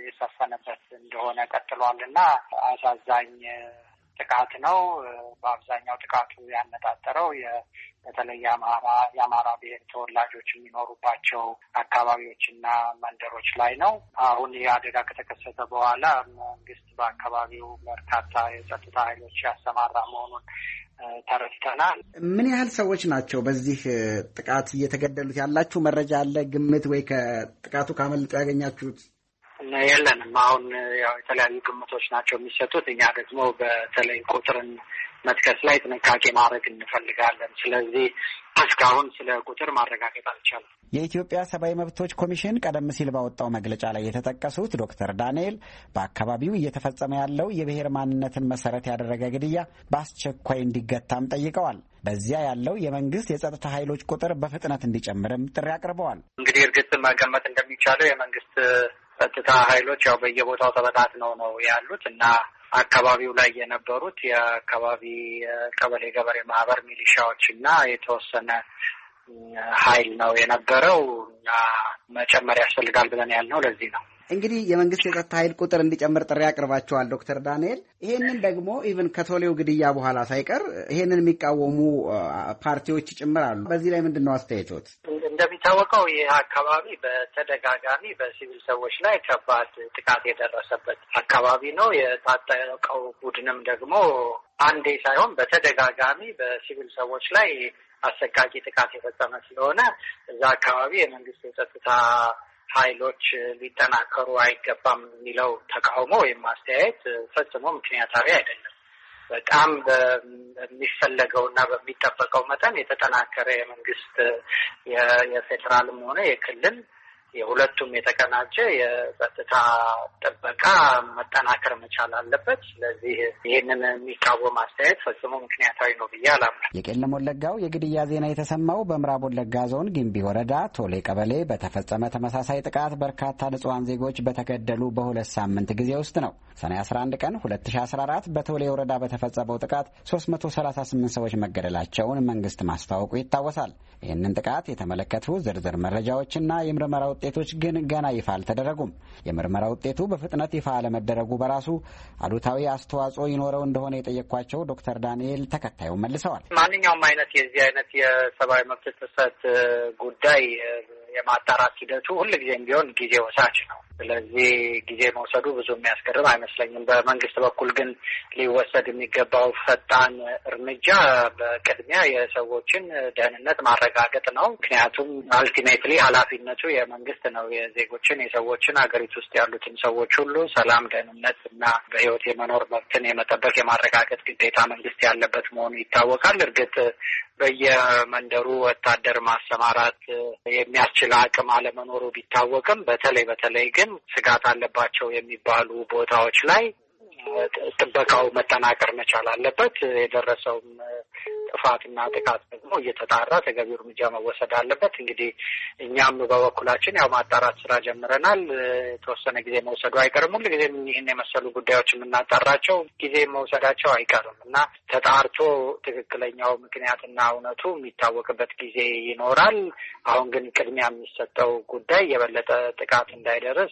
የሰፈነበት እንደሆነ ቀጥሏል እና አሳዛኝ ጥቃት ነው። በአብዛኛው ጥቃቱ ያነጣጠረው በተለይ የአማራ የአማራ ብሔር ተወላጆች የሚኖሩባቸው አካባቢዎችና መንደሮች ላይ ነው። አሁን ይህ አደጋ ከተከሰተ በኋላ መንግስት በአካባቢው በርካታ የጸጥታ ኃይሎች ያሰማራ መሆኑን ተረድተናል። ምን ያህል ሰዎች ናቸው በዚህ ጥቃት እየተገደሉት? ያላችሁ መረጃ አለ? ግምት ወይ ከጥቃቱ ካመለጡ ያገኛችሁት? የለንም። አሁን ያው የተለያዩ ግምቶች ናቸው የሚሰጡት። እኛ ደግሞ በተለይ ቁጥርን መጥቀስ ላይ ጥንቃቄ ማድረግ እንፈልጋለን። ስለዚህ እስካሁን ስለ ቁጥር ማረጋገጥ አልቻለም። የኢትዮጵያ ሰብአዊ መብቶች ኮሚሽን ቀደም ሲል ባወጣው መግለጫ ላይ የተጠቀሱት ዶክተር ዳንኤል በአካባቢው እየተፈጸመ ያለው የብሔር ማንነትን መሰረት ያደረገ ግድያ በአስቸኳይ እንዲገታም ጠይቀዋል። በዚያ ያለው የመንግስት የጸጥታ ኃይሎች ቁጥር በፍጥነት እንዲጨምርም ጥሪ አቅርበዋል። እንግዲህ እርግጥ መገመት እንደሚቻለው የመንግስት ጸጥታ ኃይሎች ያው በየቦታው ተበታትነው ነው ያሉት እና አካባቢው ላይ የነበሩት የአካባቢ ቀበሌ ገበሬ ማህበር ሚሊሻዎች እና የተወሰነ ኃይል ነው የነበረው እና መጨመር ያስፈልጋል ብለን ያልነው ለዚህ ነው። እንግዲህ የመንግስት የጸጥታ ኃይል ቁጥር እንዲጨምር ጥሪ አቅርባቸዋል ዶክተር ዳንኤል። ይሄንን ደግሞ ኢቭን ከቶሌው ግድያ በኋላ ሳይቀር ይሄንን የሚቃወሙ ፓርቲዎች ይጨምራሉ። በዚህ ላይ ምንድን ነው አስተያየቶት? እንደሚታወቀው ይህ አካባቢ በተደጋጋሚ በሲቪል ሰዎች ላይ ከባድ ጥቃት የደረሰበት አካባቢ ነው። የታጠቀው ቡድንም ደግሞ አንዴ ሳይሆን በተደጋጋሚ በሲቪል ሰዎች ላይ አሰቃቂ ጥቃት የፈጸመ ስለሆነ እዛ አካባቢ የመንግስት የጸጥታ ኃይሎች ሊጠናከሩ አይገባም የሚለው ተቃውሞ ወይም አስተያየት ፈጽሞ ምክንያታዊ አይደለም። በጣም በሚፈለገውና በሚጠበቀው መጠን የተጠናከረ የመንግስት የፌዴራልም ሆነ የክልል የሁለቱም የተቀናጀ የጸጥታ ጥበቃ መጠናከር መቻል አለበት። ስለዚህ ይህንን የሚቃወም አስተያየት ፈጽሞ ምክንያታዊ ነው ብዬ አላምንም። የቄለም ወለጋው የግድያ ዜና የተሰማው በምዕራብ ወለጋ ዞን ጊምቢ ወረዳ ቶሌ ቀበሌ በተፈጸመ ተመሳሳይ ጥቃት በርካታ ንጹሐን ዜጎች በተገደሉ በሁለት ሳምንት ጊዜ ውስጥ ነው። ሰኔ አስራ አንድ ቀን ሁለት ሺ አስራ አራት በቶሌ ወረዳ በተፈጸመው ጥቃት ሶስት መቶ ሰላሳ ስምንት ሰዎች መገደላቸውን መንግስት ማስታወቁ ይታወሳል። ይህንን ጥቃት የተመለከቱ ዝርዝር መረጃዎችና የምርመራ ውጤቶች ግን ገና ይፋ አልተደረጉም። የምርመራ ውጤቱ በፍጥነት ይፋ አለመደረጉ በራሱ አሉታዊ አስተዋጽኦ ይኖረው እንደሆነ የጠየኳቸው ዶክተር ዳንኤል ተከታዩን መልሰዋል። ማንኛውም አይነት የዚህ አይነት የሰብአዊ መብት ጥሰት ጉዳይ የማጣራት ሂደቱ ሁልጊዜም ቢሆን ጊዜ ወሳጅ ነው። ስለዚህ ጊዜ መውሰዱ ብዙ የሚያስገርም አይመስለኝም። በመንግስት በኩል ግን ሊወሰድ የሚገባው ፈጣን እርምጃ በቅድሚያ የሰዎችን ደህንነት ማረጋገጥ ነው። ምክንያቱም አልቲሜትሊ ኃላፊነቱ የመንግስት ነው። የዜጎችን የሰዎችን ሀገሪቱ ውስጥ ያሉትን ሰዎች ሁሉ ሰላም፣ ደህንነት እና በህይወት የመኖር መብትን የመጠበቅ የማረጋገጥ ግዴታ መንግስት ያለበት መሆኑ ይታወቃል። እርግጥ በየመንደሩ ወታደር ማሰማራት የሚያስችል አቅም አለመኖሩ ቢታወቅም በተለይ በተለይ ግን ስጋት አለባቸው የሚባሉ ቦታዎች ላይ ጥበቃው መጠናከር መቻል አለበት። የደረሰውም ጥፋትና ጥቃት ደግሞ እየተጣራ ተገቢው እርምጃ መወሰድ አለበት። እንግዲህ እኛም በበኩላችን ያው ማጣራት ስራ ጀምረናል። የተወሰነ ጊዜ መውሰዱ አይቀርም። ሁሉ ጊዜ ይህን የመሰሉ ጉዳዮች የምናጣራቸው ጊዜ መውሰዳቸው አይቀርም እና ተጣርቶ ትክክለኛው ምክንያትና እውነቱ የሚታወቅበት ጊዜ ይኖራል። አሁን ግን ቅድሚያ የሚሰጠው ጉዳይ የበለጠ ጥቃት እንዳይደርስ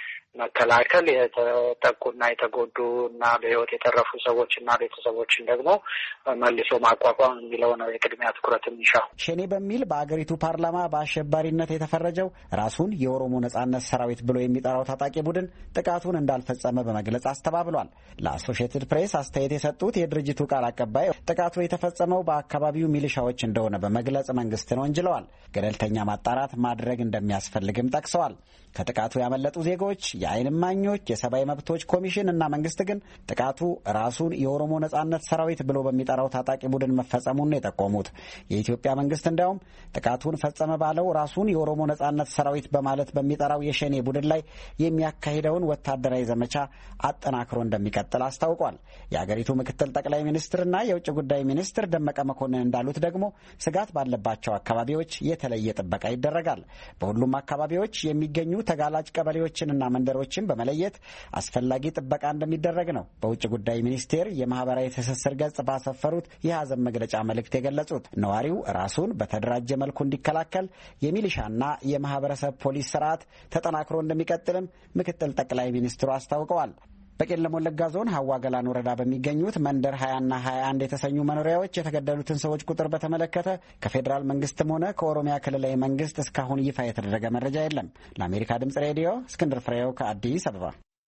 መከላከል፣ የተጠቁና የተጎዱ እና በህይወት የተረፉ ሰዎችና ቤተሰቦችን ደግሞ መልሶ ማቋቋም የሚለው ነው የቅድሚያ ትኩረት የሚሻው። ሸኔ በሚል በአገሪቱ ፓርላማ በአሸባሪነት የተፈረጀው ራሱን የኦሮሞ ነጻነት ሰራዊት ብሎ የሚጠራው ታጣቂ ቡድን ጥቃቱን እንዳልፈጸመ በመግለጽ አስተባብሏል። ለአሶሺየትድ ፕሬስ አስተያየት የሰጡት የድርጅቱ ቃል አቀባይ ጥቃቱ የተፈጸመው በአካባቢው ሚሊሻዎች እንደሆነ በመግለጽ መንግስትን ወንጅለዋል። ገለልተኛ ማጣራት ማድረግ እንደሚያስፈልግም ጠቅሰዋል። ከጥቃቱ ያመለጡ ዜጎች፣ የዓይን እማኞች፣ የሰብአዊ መብቶች ኮሚሽን እና መንግስት ግን ጥቃቱ ራሱን የኦሮሞ ነጻነት ሰራዊት ብሎ በሚጠራው ታጣቂ ቡድን መፈጸሙን የጠቆሙት የኢትዮጵያ መንግስት እንዲያውም ጥቃቱን ፈጸመ ባለው ራሱን የኦሮሞ ነጻነት ሰራዊት በማለት በሚጠራው የሸኔ ቡድን ላይ የሚያካሂደውን ወታደራዊ ዘመቻ አጠናክሮ እንደሚቀጥል አስታውቋል። የአገሪቱ ምክትል ጠቅላይ ሚኒስትርና የውጭ ጉዳይ ሚኒስትር ደመቀ መኮንን እንዳሉት ደግሞ ስጋት ባለባቸው አካባቢዎች የተለየ ጥበቃ ይደረጋል። በሁሉም አካባቢዎች የሚገኙ ተጋላጭ ቀበሌዎችንና መንደሮችን በመለየት አስፈላጊ ጥበቃ እንደሚደረግ ነው በውጭ ጉዳይ ሚኒስቴር የማህበራዊ ትስስር ገጽ ባሰፈሩት የሐዘን መግለጫ መልእክት የገለጹት። ነዋሪው ራሱን በተደራጀ መልኩ እንዲከላከል የሚሊሻና የማህበረሰብ ፖሊስ ስርዓት ተጠናክሮ እንደሚቀጥልም ምክትል ጠቅላይ ሚኒስትሩ አስታውቀዋል። በቄለም ወለጋ ዞን ሀዋ ገላን ወረዳ በሚገኙት መንደር ሀያና ሀያ አንድ የተሰኙ መኖሪያዎች የተገደሉትን ሰዎች ቁጥር በተመለከተ ከፌዴራል መንግስትም ሆነ ከኦሮሚያ ክልላዊ መንግስት እስካሁን ይፋ የተደረገ መረጃ የለም። ለአሜሪካ ድምጽ ሬዲዮ እስክንድር ፍሬው ከአዲስ አበባ።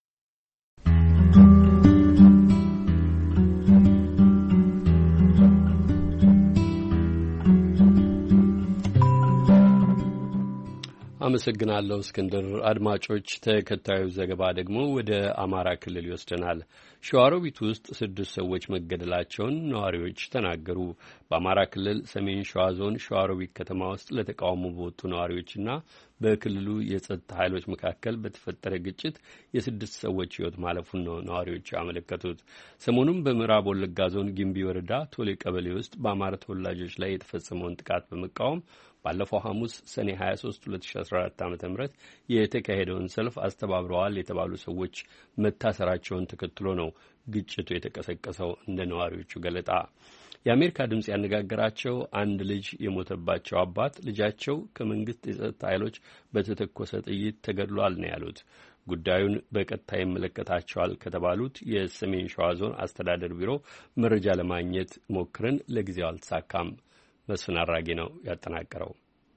አመሰግናለሁ እስክንድር። አድማጮች፣ ተከታዩ ዘገባ ደግሞ ወደ አማራ ክልል ይወስደናል። ሸዋሮቢት ውስጥ ስድስት ሰዎች መገደላቸውን ነዋሪዎች ተናገሩ። በአማራ ክልል ሰሜን ሸዋ ዞን ሸዋሮቢት ከተማ ውስጥ ለተቃውሞ በወጡ ነዋሪዎችና በክልሉ የጸጥታ ኃይሎች መካከል በተፈጠረ ግጭት የስድስት ሰዎች ሕይወት ማለፉን ነው ነዋሪዎች ያመለከቱት። ሰሞኑን በምዕራብ ወለጋ ዞን ጊምቢ ወረዳ ቶሌ ቀበሌ ውስጥ በአማራ ተወላጆች ላይ የተፈጸመውን ጥቃት በመቃወም ባለፈው ሐሙስ ሰኔ ሀያ ሶስት ሁለት ሺ አስራ አራት ዓመተ ምህረት የተካሄደውን ሰልፍ አስተባብረዋል የተባሉ ሰዎች መታሰራቸውን ተከትሎ ነው ግጭቱ የተቀሰቀሰው። እንደ ነዋሪዎቹ ገለጣ የአሜሪካ ድምጽ ያነጋገራቸው አንድ ልጅ የሞተባቸው አባት ልጃቸው ከመንግስት የጸጥታ ኃይሎች በተተኮሰ ጥይት ተገድሏል ነው ያሉት። ጉዳዩን በቀጥታ ይመለከታቸዋል ከተባሉት የሰሜን ሸዋ ዞን አስተዳደር ቢሮ መረጃ ለማግኘት ሞክረን ለጊዜው አልተሳካም። መስፍን አራጌ ነው ያጠናቀረው።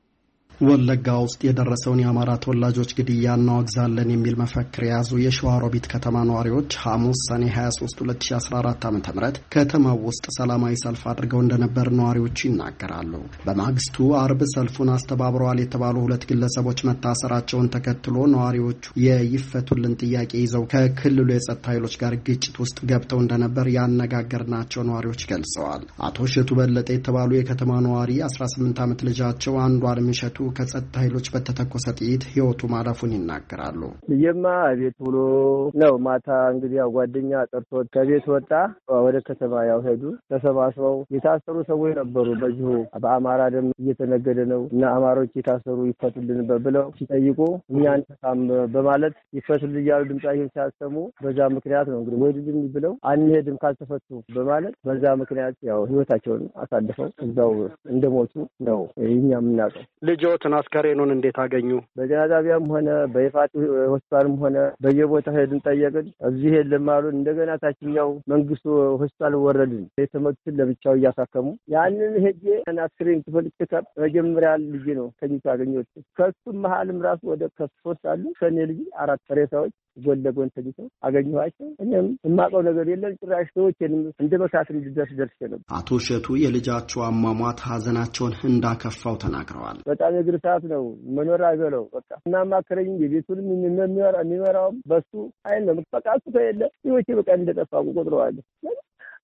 ወለጋ ውስጥ የደረሰውን የአማራ ተወላጆች ግድያ እናወግዛለን የሚል መፈክር የያዙ የሸዋሮቢት ከተማ ነዋሪዎች ሐሙስ ሰኔ ሀያ ሶስት ሁለት ሺ አስራ አራት ዓመተ ምህረት ከተማው ውስጥ ሰላማዊ ሰልፍ አድርገው እንደነበር ነዋሪዎቹ ይናገራሉ። በማግስቱ አርብ ሰልፉን አስተባብረዋል የተባሉ ሁለት ግለሰቦች መታሰራቸውን ተከትሎ ነዋሪዎቹ የይፈቱልን ጥያቄ ይዘው ከክልሉ የጸጥታ ኃይሎች ጋር ግጭት ውስጥ ገብተው እንደነበር ያነጋገርናቸው ነዋሪዎች ገልጸዋል። አቶ እሸቱ በለጠ የተባሉ የከተማ ነዋሪ አስራ ስምንት ዓመት ልጃቸው አንዱ አለምሸቱ ከጸጥታ ኃይሎች በተተኮሰ ጥይት ህይወቱ ማለፉን ይናገራሉ። ልጅማ ቤት ብሎ ነው ማታ እንግዲህ ያው ጓደኛ ጠርቶት ከቤት ወጣ። ወደ ከተማ ያው ሄዱ። ተሰባስበው የታሰሩ ሰዎች ነበሩ። በዚሁ በአማራ ደም እየተነገደ ነው እና አማሮች የታሰሩ ይፈቱልን ብለው ሲጠይቁ እኛን ተሳም በማለት ይፈቱልን እያሉ ድምጻቸውን ሲያሰሙ በዛ ምክንያት ነው እንግዲህ ወይድልኝ ብለው አንሄድም ካልተፈቱ በማለት በዛ ምክንያት ያው ህይወታቸውን አሳልፈው እዛው እንደሞቱ ነው እኛ የምናውቀው። ልጆትን አስከሬኑን እንዴት አገኙ? በጤና ጣቢያም ሆነ በይፋት ሆስፒታልም ሆነ በየቦታው ሄድን ጠየቅን። እዚህ የለም አሉን። እንደገና ታችኛው መንግስቱ ሆስፒታል ወረድን። የተመቱትን ለብቻው እያሳከሙ ያንን ሄጄ አስክሬን ክፍል ተከብ መጀመሪያ ልጅ ነው ከኝታ አገኘሁት። ከሱም መሀልም ራሱ ወደ ከሶስት አሉ ከኔ ልጅ አራት ሬሳዎች ጎን ለጎን ተኝተው አገኘኋቸው። እኔም የማውቀው ነገር የለም። ጭራሽ ሰዎችንም እንደ መካከል ድረስ ደርሼ ነበር። አቶ እሸቱ የልጃቸው አሟሟት ሀዘናቸውን እንዳከፋው ተናግረዋል። በጣም የእግር ሰዓት ነው መኖር አይበለው በቃ እና ማከረኝ የቤቱንም የሚመራ የሚመራውም በሱ አይን ነው። በቃ እሱ ከሌለ ህይወቴ በቃ እንደጠፋ ቆጥረዋለሁ።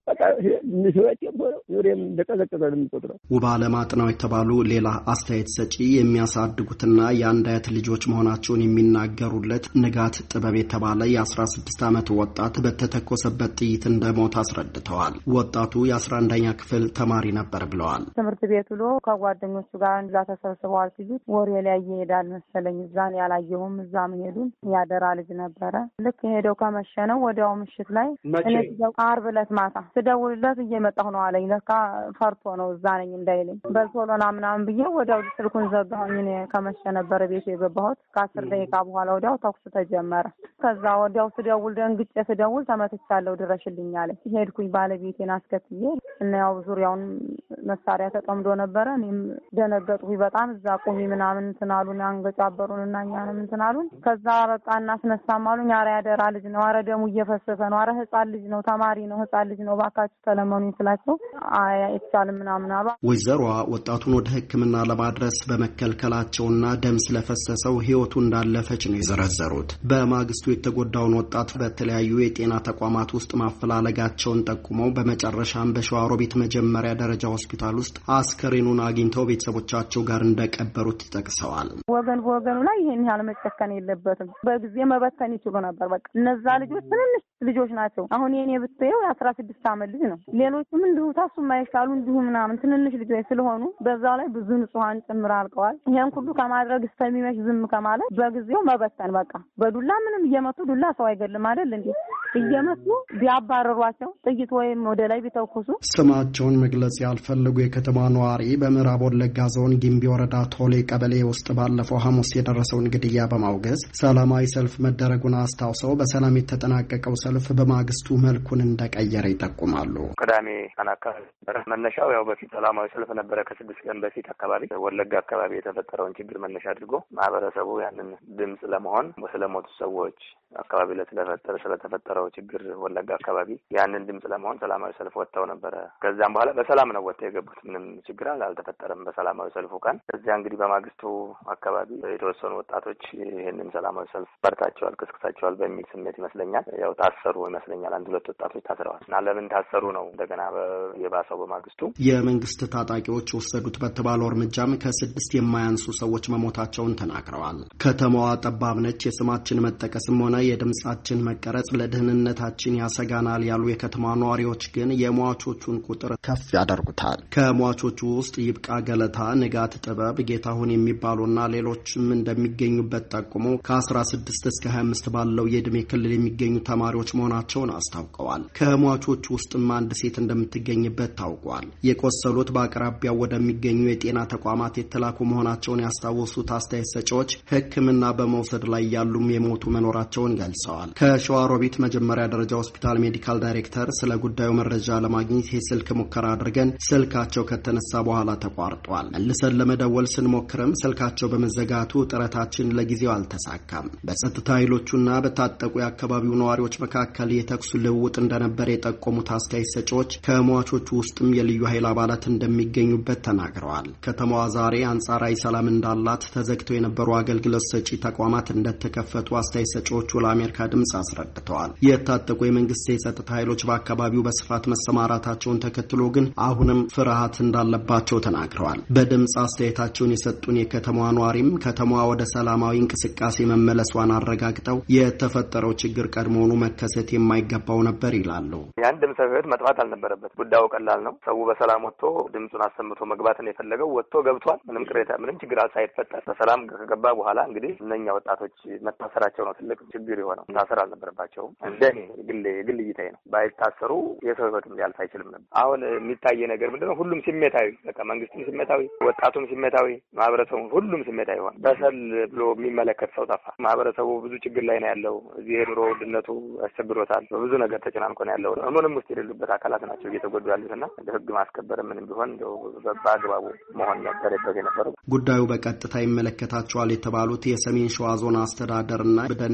በቃ ንሽወት ይቦ ኑሬም እንደቀዘቀዘ ነው የሚቆጥረው። ውባለማጥናው የተባሉ ሌላ አስተያየት ሰጪ የሚያሳድጉትና የአንድ አያት ልጆች መሆናቸውን የሚናገሩለት ንጋት ጥበብ የተባለ የአስራ ስድስት ዓመት ወጣት በተተኮሰበት ጥይት እንደሞተ አስረድተዋል። ወጣቱ የአስራ አንደኛ ክፍል ተማሪ ነበር ብለዋል። ትምህርት ቤት ውሎ ከጓደኞቹ ጋር እዛ ተሰብስበዋል ሲሉት ወሬ ላይ ይሄዳል መሰለኝ እዛን ያላየሁም እዛ መሄዱን ያደራ ልጅ ነበረ። ልክ ሄደው ከመሸነው ወዲያው ምሽት ላይ እኔ ዓርብ ዕለት ማታ ስደውልለት እየመጣሁ ነው አለኝ። ለካ ፈርቶ ነው እዛ ነኝ እንዳይለኝ በልቶሎና ምናምን ብዬ ወዲያው ስልኩን ዘጋሁኝ። እኔ ከመሸ ነበር ቤት የገባሁት። ከአስር ደቂቃ በኋላ ወዲያው ተኩስ ተጀመረ። ከዛ ወዲያው ስደውል ደንግጬ ስደውል ተመትቻለሁ ድረሽልኝ አለኝ። ሄድኩኝ ባለቤቴን አስከትዬ እና ያው ዙሪያውን መሳሪያ ተጠምዶ ነበረ። እኔም ደነገጥኩኝ በጣም። እዛ ቁሚ ምናምን እንትን አሉን አንገጫበሩንና እኛንም እንትን አሉን። ከዛ በቃ እናስነሳም አሉኝ። ኧረ ያደራ ልጅ ነው፣ ኧረ ደሙ እየፈሰሰ ነው፣ ኧረ ህፃን ልጅ ነው፣ ተማሪ ነው፣ ህፃን ልጅ ነው፣ ባካችሁ ተለመኑኝ ስላቸው አይ አይቻልም ምናምን አሉ። ወይዘሮዋ ወጣቱን ወደ ሕክምና ለማድረስ በመከልከላቸውና ደም ስለፈሰሰው ህይወቱ እንዳለፈች ነው የዘረዘሩት። በማግስቱ የተጎዳውን ወጣት በተለያዩ የጤና ተቋማት ውስጥ ማፈላለጋቸውን ጠቁመው በመጨረሻም በሸዋሮቢት መጀመሪያ ደረጃ ሆስፒታል ውስጥ አስከሬኑን አግኝተው ቤተሰቦቻቸው ጋር እንደቀበሩት ጠቅሰዋል። ወገን ወገኑ ላይ ይሄን ያህል መጨከን የለበትም። በጊዜ መበተን ይችሉ ነበር። በቃ እነዛ ልጆች ትንንሽ ልጆች ናቸው። አሁን የኔ ብትየው የአስራ ስድስት ዓመት ልጅ ነው። ሌሎችም እንዲሁ ታሱ ማይሻሉ እንዲሁ ምናምን ትንንሽ ልጆች ስለሆኑ በዛው ላይ ብዙ ንጹሃን ጭምር አልቀዋል። ይሄን ሁሉ ከማድረግ እስከሚመሽ ዝም ከማለት በጊዜው መበተን በቃ በዱላ ምንም እየመቱ ዱላ ሰው አይገልም አይደል እንዴ? እየመቱ ቢያባረሯቸው ጥይት ወይም ወደ ላይ ቢተኩሱ። ስማቸውን መግለጽ ያልፈለጉ የከተማ ነዋሪ በምዕራብ ወለጋ ዞን ጊምቢ ወረዳ ቶሌ ቀበሌ ውስጥ ባለፈው ሐሙስ የደረሰውን ግድያ በማውገዝ ሰላማዊ ሰልፍ መደረጉን አስታውሰው በሰላም የተጠናቀቀው ሰልፍ በማግስቱ መልኩን እንደቀየረ ይጠቁማሉ። ቅዳሜ አካባቢ መነሻው ያው በፊት ሰላማዊ ሰልፍ ነበረ። ከስድስት ቀን በፊት አካባቢ ወለጋ አካባቢ የተፈጠረውን ችግር መነሻ አድርጎ ማህበረሰቡ ያንን ድምጽ ለመሆን ስለሞቱ ሰዎች አካባቢ ለተፈጠረ ስለተፈጠረው ችግር ወለጋ አካባቢ ያንን ድምጽ ለመሆን ሰላማዊ ሰልፍ ወጥተው ነበረ። ከዛም በኋላ በሰላም ነው ወጥተው የገቡት። ምንም ችግር አልተፈጠረም በሰላማዊ ሰልፉ ቀን። እዚያ እንግዲህ በማግስቱ አካባቢ የተወሰኑ ወጣቶች ይህንን ሰላማዊ ሰልፍ በርታቸዋል፣ ቅስቅሳቸዋል በሚል ስሜት ይመስለኛል ያው ታሰሩ ይመስለኛል። አንድ ሁለት ወጣቶች ታስረዋል እና ለምን ታሰሩ ነው እንደገና የባሰው። በማግስቱ የመንግስት ታጣቂዎች ወሰዱት በተባለው እርምጃም ከስድስት የማያንሱ ሰዎች መሞታቸውን ተናግረዋል። ከተማዋ ጠባብ ነች፣ የስማችን መጠቀስም ሆነ የድምጻችን መቀረጽ ለደህንነታችን ያሰጋናል ያሉ የከተማ ነዋሪዎች ግን የሟቾቹን ቁጥር ከፍ ያደርጉታል። ከሟቾቹ ውስጥ ይብቃ ገለታ፣ ንጋት ጥበብ፣ ጌታሁን የሚባሉና ሌሎችም እንደሚገኙበት ጠቁሞ ከአስራ ስድስት እስከ ሀያ አምስት ባለው የዕድሜ ክልል የሚገኙ ተማሪዎች መሆናቸውን አስታውቀዋል። ከሟቾቹ ውስጥም አንድ ሴት እንደምትገኝበት ታውቋል። የቆሰሉት በአቅራቢያው ወደሚገኙ የጤና ተቋማት የተላኩ መሆናቸውን ያስታወሱት አስተያየት ሰጪዎች ሕክምና በመውሰድ ላይ ያሉም የሞቱ መኖራቸውን ገልጸዋል። ከሸዋሮቢት መጀመሪያ ደረጃ ሆስፒታል ሜዲካል ዳይሬክተር ስለ ጉዳዩ መረጃ ለማግኘት የስልክ ሙከራ አድርገን ስልካቸው ከተነሳ በኋላ ተቋርጧል። መልሰን ለመደወል ስንሞክርም ስልካቸው በመዘጋቱ ጥረታችን ለጊዜው አልተሳካም። በጸጥታ ኃይሎቹና በታጠቁ የአካባቢው ነዋሪዎች መካከል የተኩስ ልውውጥ እንደነበር የጠቆሙት አስተያየት ሰጪዎች ከሟቾቹ ውስጥም የልዩ ኃይል አባላት እንደሚገኙበት ተናግረዋል። ከተማዋ ዛሬ አንጻራዊ ሰላም እንዳላት፣ ተዘግተው የነበሩ አገልግሎት ሰጪ ተቋማት እንደተከፈቱ አስተያየት ሰጪዎቹ ለአሜሪካ ድምጽ አስረድተዋል። የታጠቁ የመንግስት የጸጥታ ኃይሎች በአካባቢው በስፋት መሰማራታቸውን ተከትሎ ግን አሁንም ፍርሃት እንዳለባቸው ተናግረዋል። በድምጽ አስተያየታቸውን የሰጡን የከተማዋ ነዋሪም ከተማዋ ወደ ሰላማዊ እንቅስቃሴ መመለሷን አረጋግጠው የተፈጠረው ችግር ቀድሞውኑ መከሰት የማይገባው ነበር ይላሉ። የአንድም ሰው ህይወት መጥፋት አልነበረበት። ጉዳዩ ቀላል ነው። ሰው በሰላም ወጥቶ ድምጹን አሰምቶ መግባትን የፈለገው ወጥቶ ገብቷል። ምንም ቅሬታ ምንም ችግር ሳይፈጠር በሰላም ከገባ በኋላ እንግዲህ እነኛ ወጣቶች መታሰራቸው ነው ትልቅ ችግር የሆነው። ታሰር አልነበረባቸውም። እንደኔ ግል ግል እይታዬ ነው። ባይታሰሩ የሰው ህይወትም ሊያልፍ አይችልም ነበር። አሁን የሚታየ ነገር ምንድነው? ሁሉም ስሜታዊ፣ በቃ መንግስትም ስሜታዊ፣ ወጣቱም ስሜታዊ፣ ማህበረሰቡ ሁሉም ስሜታዊ ሆነ። በሰል ብሎ የሚመለከት ሰው ጠፋ። ማህበረሰቡ ብዙ ችግር ላይ ነው ያለው። እዚህ የኑሮ ውድነቱ ያስቸግሮታል። በብዙ ነገር ተጨናንቆ ነው ያለው። ምንም ውስጥ የሌሉበት አካላት ናቸው እየተጎዱ ያሉትና እንደ ህግ ማስከበር ምንም ቢሆን በአግባቡ መሆን ነበረበት የነበረው። ጉዳዩ በቀጥታ ይመለከታቸዋል የተባሉት የሰሜን ሸዋ ዞን አስተዳደርና በደህንነት መምሪያ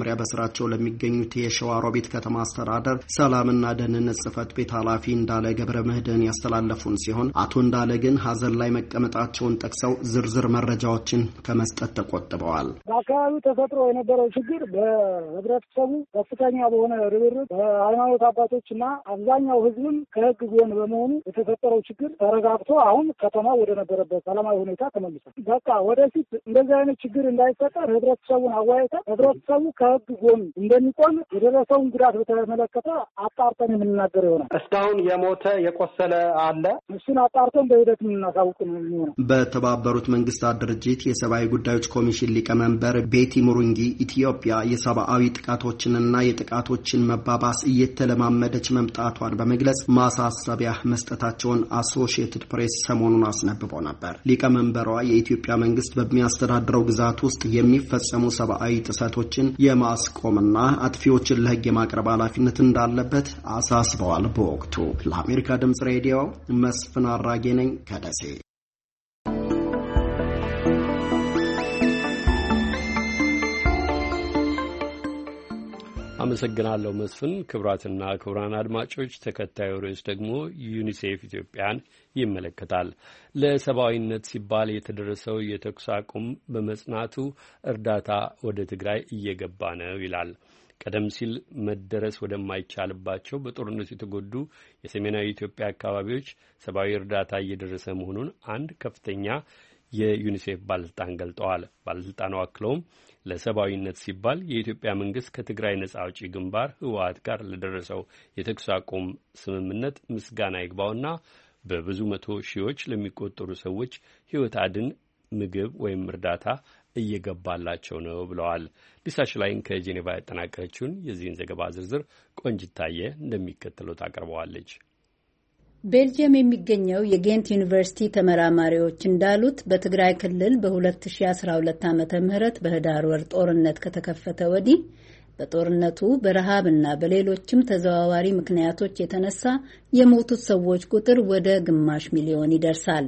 መመሪያ በስራቸው ለሚገኙት የሸዋሮቢት ከተማ አስተዳደር ሰላምና ደህንነት ጽሕፈት ቤት ኃላፊ እንዳለ ገብረ ምህድን ያስተላለፉን ሲሆን አቶ እንዳለ ግን ሀዘን ላይ መቀመጣቸውን ጠቅሰው ዝርዝር መረጃዎችን ከመስጠት ተቆጥበዋል። በአካባቢው ተፈጥሮ የነበረው ችግር በህብረተሰቡ ከፍተኛ በሆነ ርብርብ በሃይማኖት አባቶችና አብዛኛው ህዝብም ከህግ ጎን በመሆኑ የተፈጠረው ችግር ተረጋግቶ አሁን ከተማ ወደ ነበረበት ሰላማዊ ሁኔታ ተመልሷል። በቃ ወደፊት እንደዚህ አይነት ችግር እንዳይፈጠር ህብረተሰቡን አወያይተን ህብረተሰቡ ከህግ ጎን እንደሚቆም የደረሰውን ጉዳት በተመለከተ አጣርተን የምንናገር ይሆናል። እስካሁን የሞተ የቆሰለ አለ? እሱን አጣርተን በሂደት የምናሳውቅ ነው የሚሆነው። በተባበሩት መንግስታት ድርጅት የሰብአዊ ጉዳዮች ኮሚሽን ሊቀመንበር ቤቲ ሙሩንጊ ኢትዮጵያ የሰብአዊ ጥቃቶችንና የጥቃቶችን መባባስ እየተለማመደች መምጣቷን በመግለጽ ማሳሰቢያ መስጠታቸውን አሶሺየትድ ፕሬስ ሰሞኑን አስነብቦ ነበር። ሊቀመንበሯ የኢትዮጵያ መንግስት በሚያስተዳድረው ግዛት ውስጥ የሚፈጸሙ ሰብአዊ ጥሰቶችን የማስቆምና አጥፊዎችን ለህግ የማቅረብ ኃላፊነት እንዳለበት አሳስበዋል። በወቅቱ ለአሜሪካ ድምጽ ሬዲዮ መስፍን አራጌ ነኝ ከደሴ። አመሰግናለሁ መስፍን። ክቡራትና ክቡራን አድማጮች ተከታዩ ርዕስ ደግሞ ዩኒሴፍ ኢትዮጵያን ይመለከታል። ለሰብአዊነት ሲባል የተደረሰው የተኩስ አቁም በመጽናቱ እርዳታ ወደ ትግራይ እየገባ ነው ይላል። ቀደም ሲል መደረስ ወደማይቻልባቸው በጦርነት የተጎዱ የሰሜናዊ ኢትዮጵያ አካባቢዎች ሰብአዊ እርዳታ እየደረሰ መሆኑን አንድ ከፍተኛ የዩኒሴፍ ባለስልጣን ገልጠዋል። ባለስልጣኑ አክለውም ለሰብአዊነት ሲባል የኢትዮጵያ መንግስት ከትግራይ ነጻ አውጪ ግንባር ህወሓት ጋር ለደረሰው የተኩስ አቁም ስምምነት ምስጋና ይግባውና በብዙ መቶ ሺዎች ለሚቆጠሩ ሰዎች ህይወት አድን ምግብ ወይም እርዳታ እየገባላቸው ነው ብለዋል። ሊሳሽ ላይን ከጄኔቫ ያጠናቀረችውን የዚህን ዘገባ ዝርዝር ቆንጅታየ እንደሚከተለው ታቀርበዋለች። ቤልጅየም የሚገኘው የጌንት ዩኒቨርሲቲ ተመራማሪዎች እንዳሉት በትግራይ ክልል በ2012 ዓመተ ምህረት በህዳር ወር ጦርነት ከተከፈተ ወዲህ በጦርነቱ በረሃብና በሌሎችም ተዘዋዋሪ ምክንያቶች የተነሳ የሞቱት ሰዎች ቁጥር ወደ ግማሽ ሚሊዮን ይደርሳል።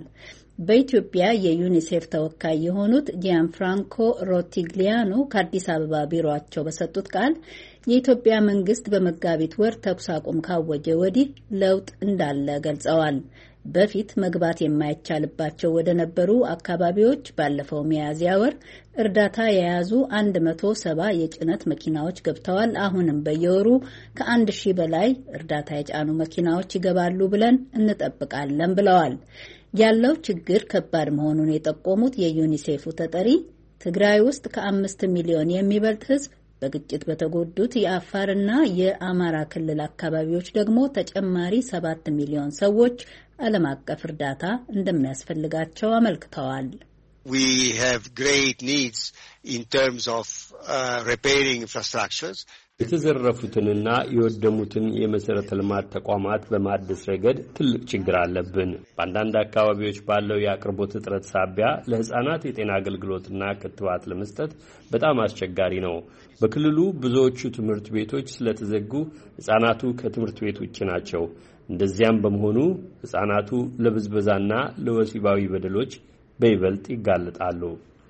በኢትዮጵያ የዩኒሴፍ ተወካይ የሆኑት ጂያንፍራንኮ ሮቲግሊያኖ ከአዲስ አበባ ቢሮአቸው በሰጡት ቃል የኢትዮጵያ መንግስት በመጋቢት ወር ተኩስ አቁም ካወጀ ወዲህ ለውጥ እንዳለ ገልጸዋል። በፊት መግባት የማይቻልባቸው ወደ ነበሩ አካባቢዎች ባለፈው ሚያዝያ ወር እርዳታ የያዙ አንድ መቶ ሰባ የጭነት መኪናዎች ገብተዋል። አሁንም በየወሩ ከአንድ ሺህ በላይ እርዳታ የጫኑ መኪናዎች ይገባሉ ብለን እንጠብቃለን ብለዋል። ያለው ችግር ከባድ መሆኑን የጠቆሙት የዩኒሴፉ ተጠሪ ትግራይ ውስጥ ከአምስት ሚሊዮን የሚበልጥ ህዝብ በግጭት በተጎዱት የአፋርና የአማራ ክልል አካባቢዎች ደግሞ ተጨማሪ ሰባት ሚሊዮን ሰዎች ዓለም አቀፍ እርዳታ እንደሚያስፈልጋቸው አመልክተዋል። We have great needs in terms of uh, repairing infrastructures. የተዘረፉትንና የወደሙትን የመሰረተ ልማት ተቋማት በማደስ ረገድ ትልቅ ችግር አለብን። በአንዳንድ አካባቢዎች ባለው የአቅርቦት እጥረት ሳቢያ ለህፃናት የጤና አገልግሎትና ክትባት ለመስጠት በጣም አስቸጋሪ ነው። በክልሉ ብዙዎቹ ትምህርት ቤቶች ስለተዘጉ ህፃናቱ ከትምህርት ቤት ውጭ ናቸው። እንደዚያም በመሆኑ ህፃናቱ ለብዝበዛና ለወሲባዊ በደሎች በይበልጥ ይጋለጣሉ።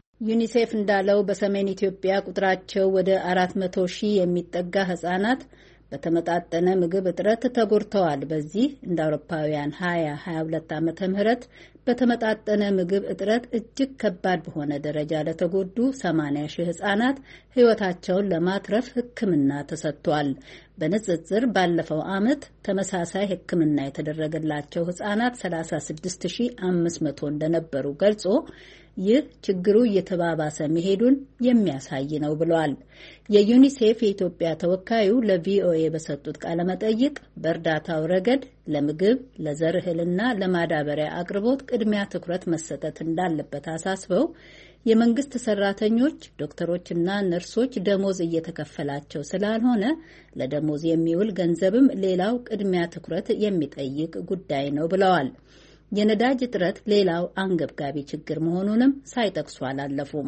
ዩኒሴፍ እንዳለው በሰሜን ኢትዮጵያ ቁጥራቸው ወደ አራት መቶ ሺህ የሚጠጋ ህጻናት በተመጣጠነ ምግብ እጥረት ተጎድተዋል። በዚህ እንደ አውሮፓውያን ሀያ ሀያ ሁለት ዓመተ ምህረት በተመጣጠነ ምግብ እጥረት እጅግ ከባድ በሆነ ደረጃ ለተጎዱ ሰማንያ ሺህ ህጻናት ህይወታቸውን ለማትረፍ ሕክምና ተሰጥቷል። በንጽጽር ባለፈው ዓመት ተመሳሳይ ሕክምና የተደረገላቸው ህጻናት ሰላሳ ስድስት ሺህ አምስት መቶ እንደነበሩ ገልጾ ይህ ችግሩ እየተባባሰ መሄዱን የሚያሳይ ነው ብሏል። የዩኒሴፍ የኢትዮጵያ ተወካዩ ለቪኦኤ በሰጡት ቃለ መጠይቅ በእርዳታው ረገድ ለምግብ፣ ለዘር እህልና ለማዳበሪያ አቅርቦት ቅድሚያ ትኩረት መሰጠት እንዳለበት አሳስበው የመንግስት ሰራተኞች፣ ዶክተሮችና ነርሶች ደሞዝ እየተከፈላቸው ስላልሆነ ለደሞዝ የሚውል ገንዘብም ሌላው ቅድሚያ ትኩረት የሚጠይቅ ጉዳይ ነው ብለዋል። የነዳጅ እጥረት ሌላው አንገብጋቢ ችግር መሆኑንም ሳይጠቅሱ አላለፉም።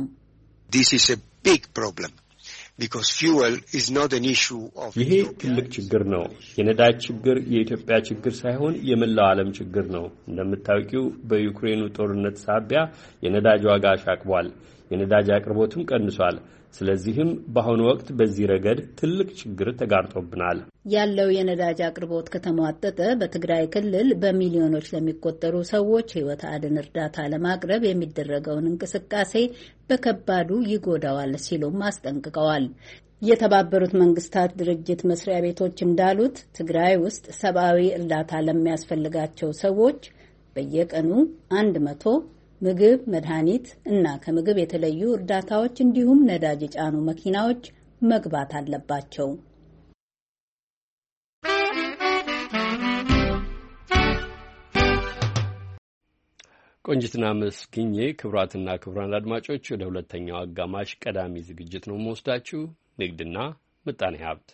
ይሄ ትልቅ ችግር ነው። የነዳጅ ችግር የኢትዮጵያ ችግር ሳይሆን የመላው ዓለም ችግር ነው። እንደምታውቂው በዩክሬኑ ጦርነት ሳቢያ የነዳጅ ዋጋ አሻቅቧል። የነዳጅ አቅርቦቱም ቀንሷል። ስለዚህም በአሁኑ ወቅት በዚህ ረገድ ትልቅ ችግር ተጋርጦብናል። ያለው የነዳጅ አቅርቦት ከተሟጠጠ በትግራይ ክልል በሚሊዮኖች ለሚቆጠሩ ሰዎች ሕይወት አድን እርዳታ ለማቅረብ የሚደረገውን እንቅስቃሴ በከባዱ ይጎዳዋል ሲሉም አስጠንቅቀዋል። የተባበሩት መንግስታት ድርጅት መስሪያ ቤቶች እንዳሉት ትግራይ ውስጥ ሰብአዊ እርዳታ ለሚያስፈልጋቸው ሰዎች በየቀኑ አንድ መቶ ምግብ፣ መድኃኒት እና ከምግብ የተለዩ እርዳታዎች እንዲሁም ነዳጅ የጫኑ መኪናዎች መግባት አለባቸው። ቆንጅትና መስኪኜ። ክቡራትና ክቡራን አድማጮች ወደ ሁለተኛው አጋማሽ ቀዳሚ ዝግጅት ነው የምወስዳችሁ። ንግድና ምጣኔ ሀብት።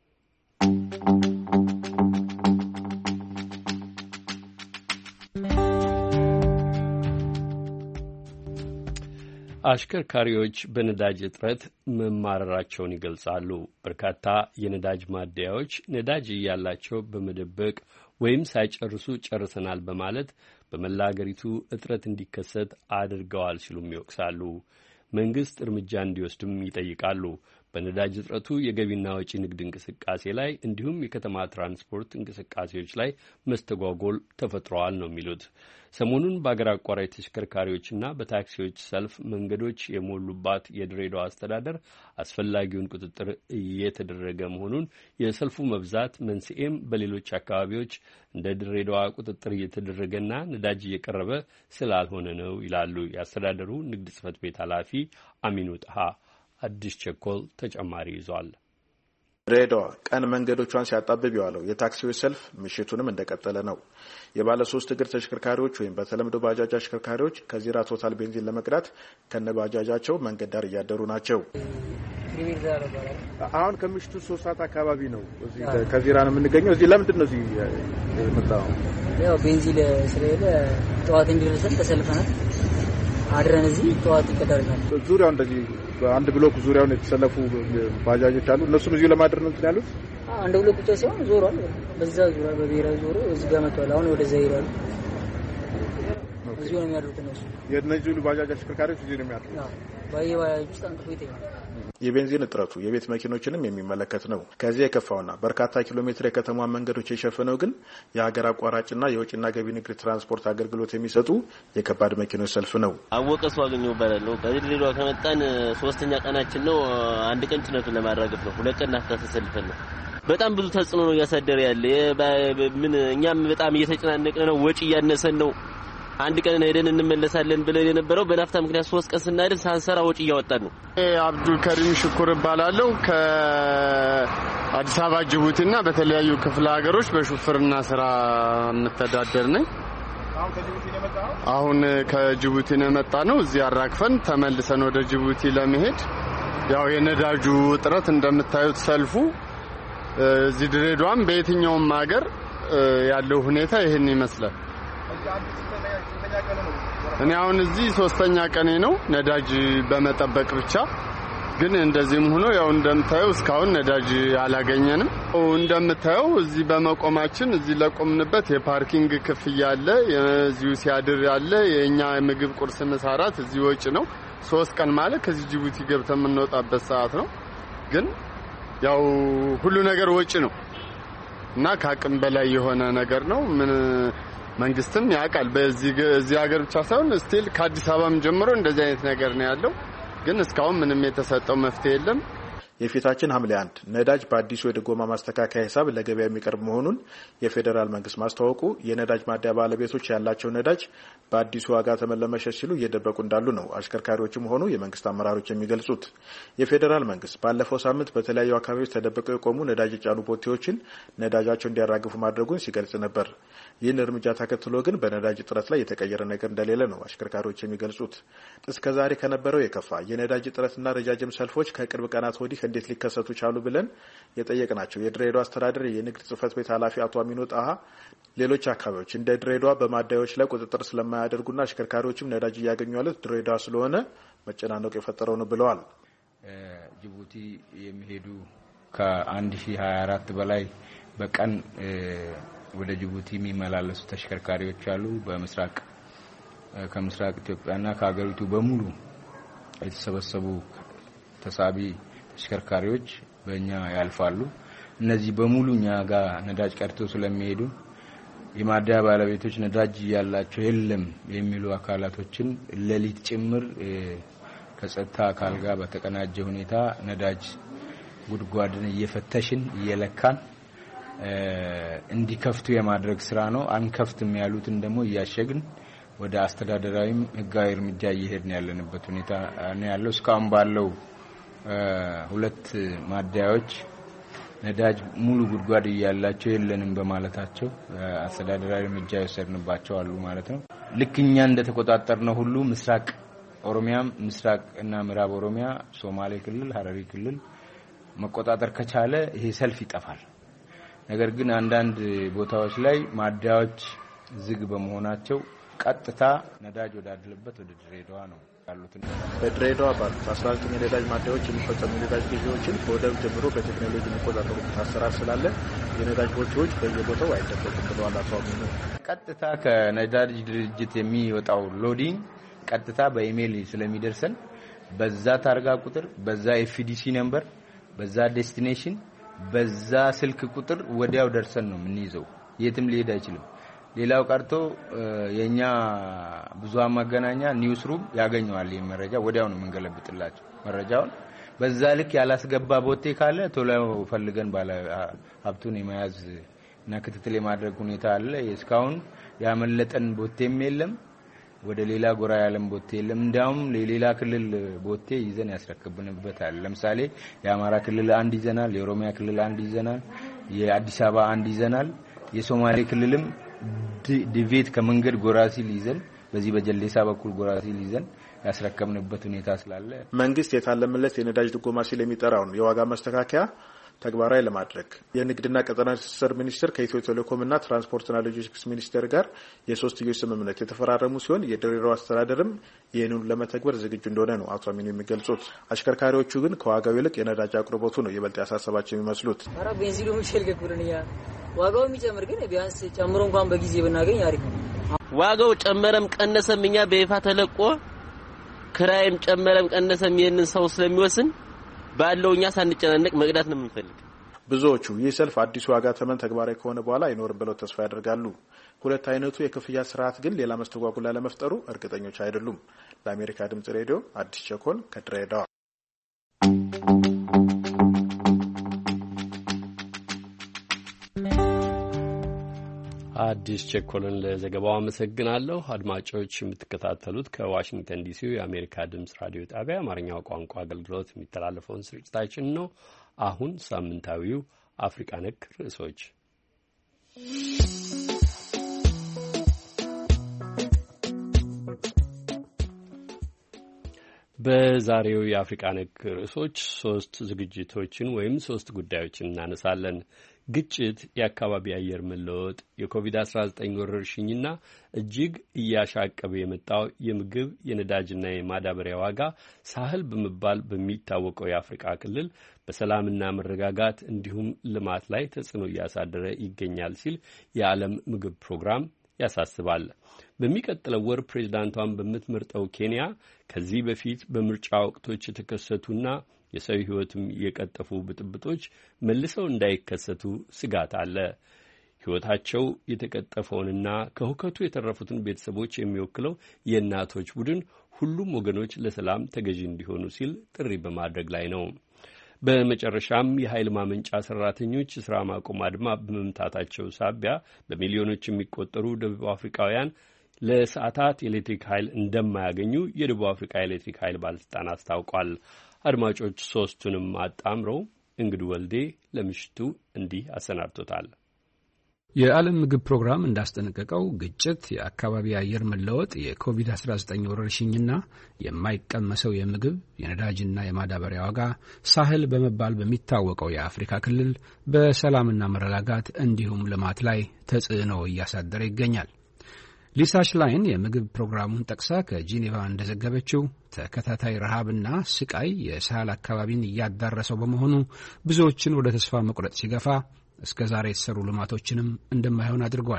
አሽከርካሪዎች በነዳጅ እጥረት መማረራቸውን ይገልጻሉ። በርካታ የነዳጅ ማደያዎች ነዳጅ እያላቸው በመደበቅ ወይም ሳይጨርሱ ጨርሰናል በማለት በመላ አገሪቱ እጥረት እንዲከሰት አድርገዋል ሲሉም ይወቅሳሉ። መንግስት እርምጃ እንዲወስድም ይጠይቃሉ። በነዳጅ እጥረቱ የገቢና ወጪ ንግድ እንቅስቃሴ ላይ እንዲሁም የከተማ ትራንስፖርት እንቅስቃሴዎች ላይ መስተጓጎል ተፈጥረዋል ነው የሚሉት። ሰሞኑን በአገር አቋራጭ ተሽከርካሪዎችና በታክሲዎች ሰልፍ መንገዶች የሞሉባት የድሬዳዋ አስተዳደር አስፈላጊውን ቁጥጥር እየተደረገ መሆኑን፣ የሰልፉ መብዛት መንስኤም በሌሎች አካባቢዎች እንደ ድሬዳዋ ቁጥጥር እየተደረገና ነዳጅ እየቀረበ ስላልሆነ ነው ይላሉ የአስተዳደሩ ንግድ ጽሕፈት ቤት ኃላፊ አሚኑ ጣሃ። አዲስ ቸኮል ተጨማሪ ይዟል። ድሬዳዋ ቀን መንገዶቿን ሲያጣብብ የዋለው የታክሲዎች ሰልፍ ምሽቱንም እንደቀጠለ ነው። የባለ ሶስት እግር ተሽከርካሪዎች ወይም በተለምዶ ባጃጅ አሽከርካሪዎች ከዚራ ቶታል ቤንዚን ለመቅዳት ከነባጃጃቸው መንገድ ዳር እያደሩ ናቸው። አሁን ከምሽቱ ሶስት ሰዓት አካባቢ ነው። እዚህ ከዚራ ነው የምንገኘው። እዚህ ለምንድን ነው እዚህ የመጣው? ያው ቤንዚን ስለሌለ ጠዋት እንዲደርሰን ተሰልፈናል። አድረን እዚህ ጠዋት ይቀዳርናል። ዙሪያው እንደዚህ አንድ ብሎክ ዙሪያውን የተሰለፉ ባጃጆች አሉ። እነሱም እዚሁ ለማድረግ ነው ያሉት። አንድ ብሎክ ብቻ ሳይሆን ዞሯል። በዛ ዙሪያ በብሔራዊ ዞሮ እዚህ ጋር መጥቷል። አሁን ወደዛ ይሄዳሉ። እዚሁ ነው የሚያድሩት እነሱ። የእነዚህ ሁሉ ባጃጅ አሽከርካሪዎች እዚሁ ነው የሚያድሩት። አዎ ባይባይ ውስጥ አንጥፎ ይተኛል። የቤንዚን እጥረቱ የቤት መኪኖችንም የሚመለከት ነው። ከዚህ የከፋውና በርካታ ኪሎ ሜትር የከተማ መንገዶች የሸፈነው ግን የሀገር አቋራጭና የውጭና ገቢ ንግድ ትራንስፖርት አገልግሎት የሚሰጡ የከባድ መኪኖች ሰልፍ ነው። አወቀ ሰው አገኘው ባላለው ከድሬዳዋ ከመጣን ሶስተኛ ቀናችን ነው። አንድ ቀን ጭነቱን ለማራገፍ ነው። ሁለት ቀን ተሰልፈን ነው። በጣም ብዙ ተጽዕኖ ነው እያሳደረ ያለ። ምን እኛም በጣም እየተጨናነቅን ነው። ወጪ እያነሰን ነው። አንድ ቀን ሄደን እንመለሳለን ብለን የነበረው በናፍታ ምክንያት ሶስት ቀን ስናድር ሳንሰራ ወጪ እያወጣን ነው። አብዱል ከሪም ሽኩር ባላለው ከአዲስ አበባ ጅቡቲና በተለያዩ ክፍለ ሀገሮች በሹፍርና ስራ መተዳደር ነኝ። አሁን ከጅቡቲ ነው የመጣ ነው። እዚህ አራክፈን ተመልሰን ወደ ጅቡቲ ለመሄድ ያው የነዳጁ እጥረት እንደምታዩት ሰልፉ እዚህ ድሬዳዋም በየትኛውም ሀገር ያለው ሁኔታ ይሄን ይመስላል። እኔ አሁን እዚህ ሶስተኛ ቀኔ ነው ነዳጅ በመጠበቅ ብቻ። ግን እንደዚህም ሆኖ ያው እንደምታዩ እስካሁን ነዳጅ አላገኘንም። እንደምታዩ እዚህ በመቆማችን እዚህ ለቆምንበት የፓርኪንግ ክፍያ አለ፣ የዚሁ ሲያድር ያለ የኛ ምግብ ቁርስ ምሳራት እዚህ ወጪ ነው። ሶስት ቀን ማለት ከዚህ ጅቡቲ ገብተን የምንወጣበት ሰዓት ነው። ግን ያው ሁሉ ነገር ወጪ ነው እና ከአቅም በላይ የሆነ ነገር ነው። ምን መንግስትም ያውቃል። በዚህ እዚህ ሀገር ብቻ ሳይሆን ስቲል ከአዲስ አበባም ጀምሮ እንደዚህ አይነት ነገር ነው ያለው። ግን እስካሁን ምንም የተሰጠው መፍትሄ የለም። የፊታችን ሐምሌ አንድ ነዳጅ በአዲሱ የድጎማ ማስተካከያ ሂሳብ ለገበያ የሚቀርብ መሆኑን የፌዴራል መንግስት ማስታወቁ የነዳጅ ማደያ ባለቤቶች ያላቸው ነዳጅ በአዲሱ ዋጋ ተመለመሸት ሲሉ እየደበቁ እንዳሉ ነው አሽከርካሪዎችም ሆኑ የመንግስት አመራሮች የሚገልጹት። የፌዴራል መንግስት ባለፈው ሳምንት በተለያዩ አካባቢዎች ተደብቀው የቆሙ ነዳጅ የጫኑ ቦቴዎችን ነዳጃቸው እንዲያራግፉ ማድረጉን ሲገልጽ ነበር። ይህን እርምጃ ተከትሎ ግን በነዳጅ እጥረት ላይ የተቀየረ ነገር እንደሌለ ነው አሽከርካሪዎች የሚገልጹት። እስከዛሬ ከነበረው የከፋ የነዳጅ እጥረትና ረጃጅም ሰልፎች ከቅርብ ቀናት ወዲህ እንዴት ሊከሰቱ ቻሉ ብለን የጠየቅናቸው የድሬዳዋ አስተዳደር የንግድ ጽሕፈት ቤት ኃላፊ አቶ አሚኑ ጣሃ ሌሎች አካባቢዎች እንደ ድሬዳዋ በማደያዎች ላይ ቁጥጥር ስለማያደርጉና አሽከርካሪዎችም ነዳጅ እያገኙ ያሉት ድሬዳዋ ስለሆነ መጨናነቅ የፈጠረው ነው ብለዋል። ጅቡቲ የሚሄዱ ከአንድ ሺህ ሀያ አራት በላይ በቀን ወደ ጅቡቲ የሚመላለሱ ተሽከርካሪዎች አሉ። በምስራቅ ከምስራቅ ኢትዮጵያና ከሀገሪቱ በሙሉ የተሰበሰቡ ተሳቢ ተሽከርካሪዎች በእኛ ያልፋሉ። እነዚህ በሙሉ እኛ ጋር ነዳጅ ቀርቶ ስለሚሄዱ የማደያ ባለቤቶች ነዳጅ ያላቸው የለም የሚሉ አካላቶችን ለሊት ጭምር ከጸጥታ አካል ጋር በተቀናጀ ሁኔታ ነዳጅ ጉድጓድን እየፈተሽን እየለካን እንዲከፍቱ የማድረግ ስራ ነው። አንከፍትም ያሉትን ደግሞ እያሸግን ወደ አስተዳደራዊም ህጋዊ እርምጃ እየሄድን ያለንበት ሁኔታ ነው ያለው። እስካሁን ባለው ሁለት ማደያዎች ነዳጅ ሙሉ ጉድጓድ ያላቸው የለንም በማለታቸው አስተዳደራዊ እርምጃ የወሰድንባቸው አሉ ማለት ነው። ልክኛ እንደተቆጣጠርነው ሁሉ ምስራቅ ኦሮሚያም ምስራቅ እና ምዕራብ ኦሮሚያ፣ ሶማሌ ክልል፣ ሐረሪ ክልል መቆጣጠር ከቻለ ይሄ ሰልፍ ይጠፋል። ነገር ግን አንዳንድ ቦታዎች ላይ ማደያዎች ዝግ በመሆናቸው ቀጥታ ነዳጅ ወዳለበት ወደ ድሬዳዋ ነው ያሉት። በድሬዳዋ ባሉት አስራ ዘጠኝ ነዳጅ ማደያዎች የሚፈጸሙ ነዳጅ ግዢዎችን ከወደብ ጀምሮ በቴክኖሎጂ የሚቆጣጠሩበት አሰራር ስላለ የነዳጅ ቦቴዎች በየቦታው አይጠበቁም ብለዋል አቶ አሚኑ። ቀጥታ ከነዳጅ ድርጅት የሚወጣው ሎዲንግ ቀጥታ በኢሜል ስለሚደርሰን በዛ ታርጋ ቁጥር፣ በዛ ኤፍዲሲ ነምበር፣ በዛ ዴስቲኔሽን፣ በዛ ስልክ ቁጥር ወዲያው ደርሰን ነው የምንይዘው። የትም ሊሄድ አይችልም። ሌላው ቀርቶ የኛ ብዙሃን መገናኛ ኒውስ ሩም ያገኘዋል። ይሄ መረጃ ወዲያው ነው የምንገለብጥላቸው መረጃውን። በዛ ልክ ያላስገባ ቦቴ ካለ ቶሎ ፈልገን ባለ ሀብቱን የመያዝ እና ክትትል የማድረግ ሁኔታ አለ። እስካሁን ያመለጠን ቦቴም የለም። ወደ ሌላ ጎራ ያለም ቦቴ የለም። እንዳውም ለሌላ ክልል ቦቴ ይዘን ያስረክብንበታል። ለምሳሌ የአማራ ክልል አንድ ይዘናል፣ የኦሮሚያ ክልል አንድ ይዘናል፣ የአዲስ አበባ አንድ ይዘናል። የሶማሌ ክልልም ዲቬት ከመንገድ ጎራ ሲል ይዘን በዚህ በጀሌሳ በኩል ጎራ ሲል ይዘን ያስረከብንበት ሁኔታ ስላለ መንግስት የታለመለት የነዳጅ ድጎማ ሲል የሚጠራውን የዋጋ ማስተካከያ ተግባራዊ ለማድረግ የንግድና ቀጠናዊ ትስስር ሚኒስቴር ከኢትዮ ቴሌኮምና ትራንስፖርትና ሎጂስቲክስ ሚኒስቴር ጋር የሶስትዮሽ ስምምነት የተፈራረሙ ሲሆን የድሬዳዋ አስተዳደርም ይህንኑ ለመተግበር ዝግጁ እንደሆነ ነው አቶ አሚኑ የሚገልጹት። አሽከርካሪዎቹ ግን ከዋጋው ይልቅ የነዳጅ አቅርቦቱ ነው ይበልጥ ያሳሰባቸው የሚመስሉት። አራ ቤንዚኑ ምሽል ገኩርንያ ዋጋው የሚጨምር ግን ቢያንስ ጨምሮ እንኳን በጊዜ ብናገኝ አሪፍ ነው። ዋጋው ጨመረም ቀነሰም እኛ በይፋ ተለቆ ክራይም ጨመረም ቀነሰም ይሄንን ሰው ስለሚወስን ባለውኛ ሳንጨናነቅ መቅዳት ነው የምንፈልግ። ብዙዎቹ ይህ ሰልፍ አዲሱ ዋጋ ተመን ተግባራዊ ከሆነ በኋላ አይኖርም ብለው ተስፋ ያደርጋሉ። ሁለት አይነቱ የክፍያ ስርዓት ግን ሌላ መስተጓጉል ለመፍጠሩ እርግጠኞች አይደሉም። ለአሜሪካ ድምጽ ሬዲዮ አዲስ ቸኮል ከድሬዳዋ። አዲስ ቸኮልን ለዘገባው አመሰግናለሁ። አድማጮች የምትከታተሉት ከዋሽንግተን ዲሲ የአሜሪካ ድምጽ ራዲዮ ጣቢያ አማርኛው ቋንቋ አገልግሎት የሚተላለፈውን ስርጭታችን ነው። አሁን ሳምንታዊው አፍሪካ ነክ ርዕሶች። በዛሬው የአፍሪካ ነክ ርዕሶች ሶስት ዝግጅቶችን ወይም ሶስት ጉዳዮችን እናነሳለን። ግጭት፣ የአካባቢ አየር መለወጥ፣ የኮቪድ አስራ ዘጠኝ ወረርሽኝና እጅግ እያሻቀበ የመጣው የምግብ የነዳጅና የማዳበሪያ ዋጋ ሳህል በመባል በሚታወቀው የአፍሪካ ክልል በሰላምና መረጋጋት እንዲሁም ልማት ላይ ተጽዕኖ እያሳደረ ይገኛል ሲል የዓለም ምግብ ፕሮግራም ያሳስባል። በሚቀጥለው ወር ፕሬዝዳንቷን በምትመርጠው ኬንያ ከዚህ በፊት በምርጫ ወቅቶች የተከሰቱና የሰው ሕይወትም የቀጠፉ ብጥብጦች መልሰው እንዳይከሰቱ ስጋት አለ። ሕይወታቸው የተቀጠፈውንና ከሁከቱ የተረፉትን ቤተሰቦች የሚወክለው የእናቶች ቡድን ሁሉም ወገኖች ለሰላም ተገዢ እንዲሆኑ ሲል ጥሪ በማድረግ ላይ ነው። በመጨረሻም የኃይል ማመንጫ ሰራተኞች ስራ ማቆም አድማ በመምታታቸው ሳቢያ በሚሊዮኖች የሚቆጠሩ ደቡብ አፍሪካውያን ለሰዓታት የኤሌክትሪክ ኃይል እንደማያገኙ የደቡብ አፍሪካ ኤሌክትሪክ ኃይል ባለስልጣን አስታውቋል። አድማጮች ሶስቱንም አጣምረው እንግዱ ወልዴ ለምሽቱ እንዲህ አሰናድቶታል። የዓለም ምግብ ፕሮግራም እንዳስጠነቀቀው ግጭት፣ የአካባቢ አየር መለወጥ፣ የኮቪድ አስራ ዘጠኝ ወረርሽኝና የማይቀመሰው የምግብ የነዳጅና የማዳበሪያ ዋጋ ሳህል በመባል በሚታወቀው የአፍሪካ ክልል በሰላምና መረጋጋት እንዲሁም ልማት ላይ ተጽዕኖ እያሳደረ ይገኛል። ሊሳ ሽላይን የምግብ ፕሮግራሙን ጠቅሳ ከጂኔቫ እንደዘገበችው ተከታታይ ረሃብና ስቃይ የሳህል አካባቢን እያዳረሰው በመሆኑ ብዙዎችን ወደ ተስፋ መቁረጥ ሲገፋ እስከ ዛሬ የተሰሩ ልማቶችንም እንደማይሆን አድርጓል።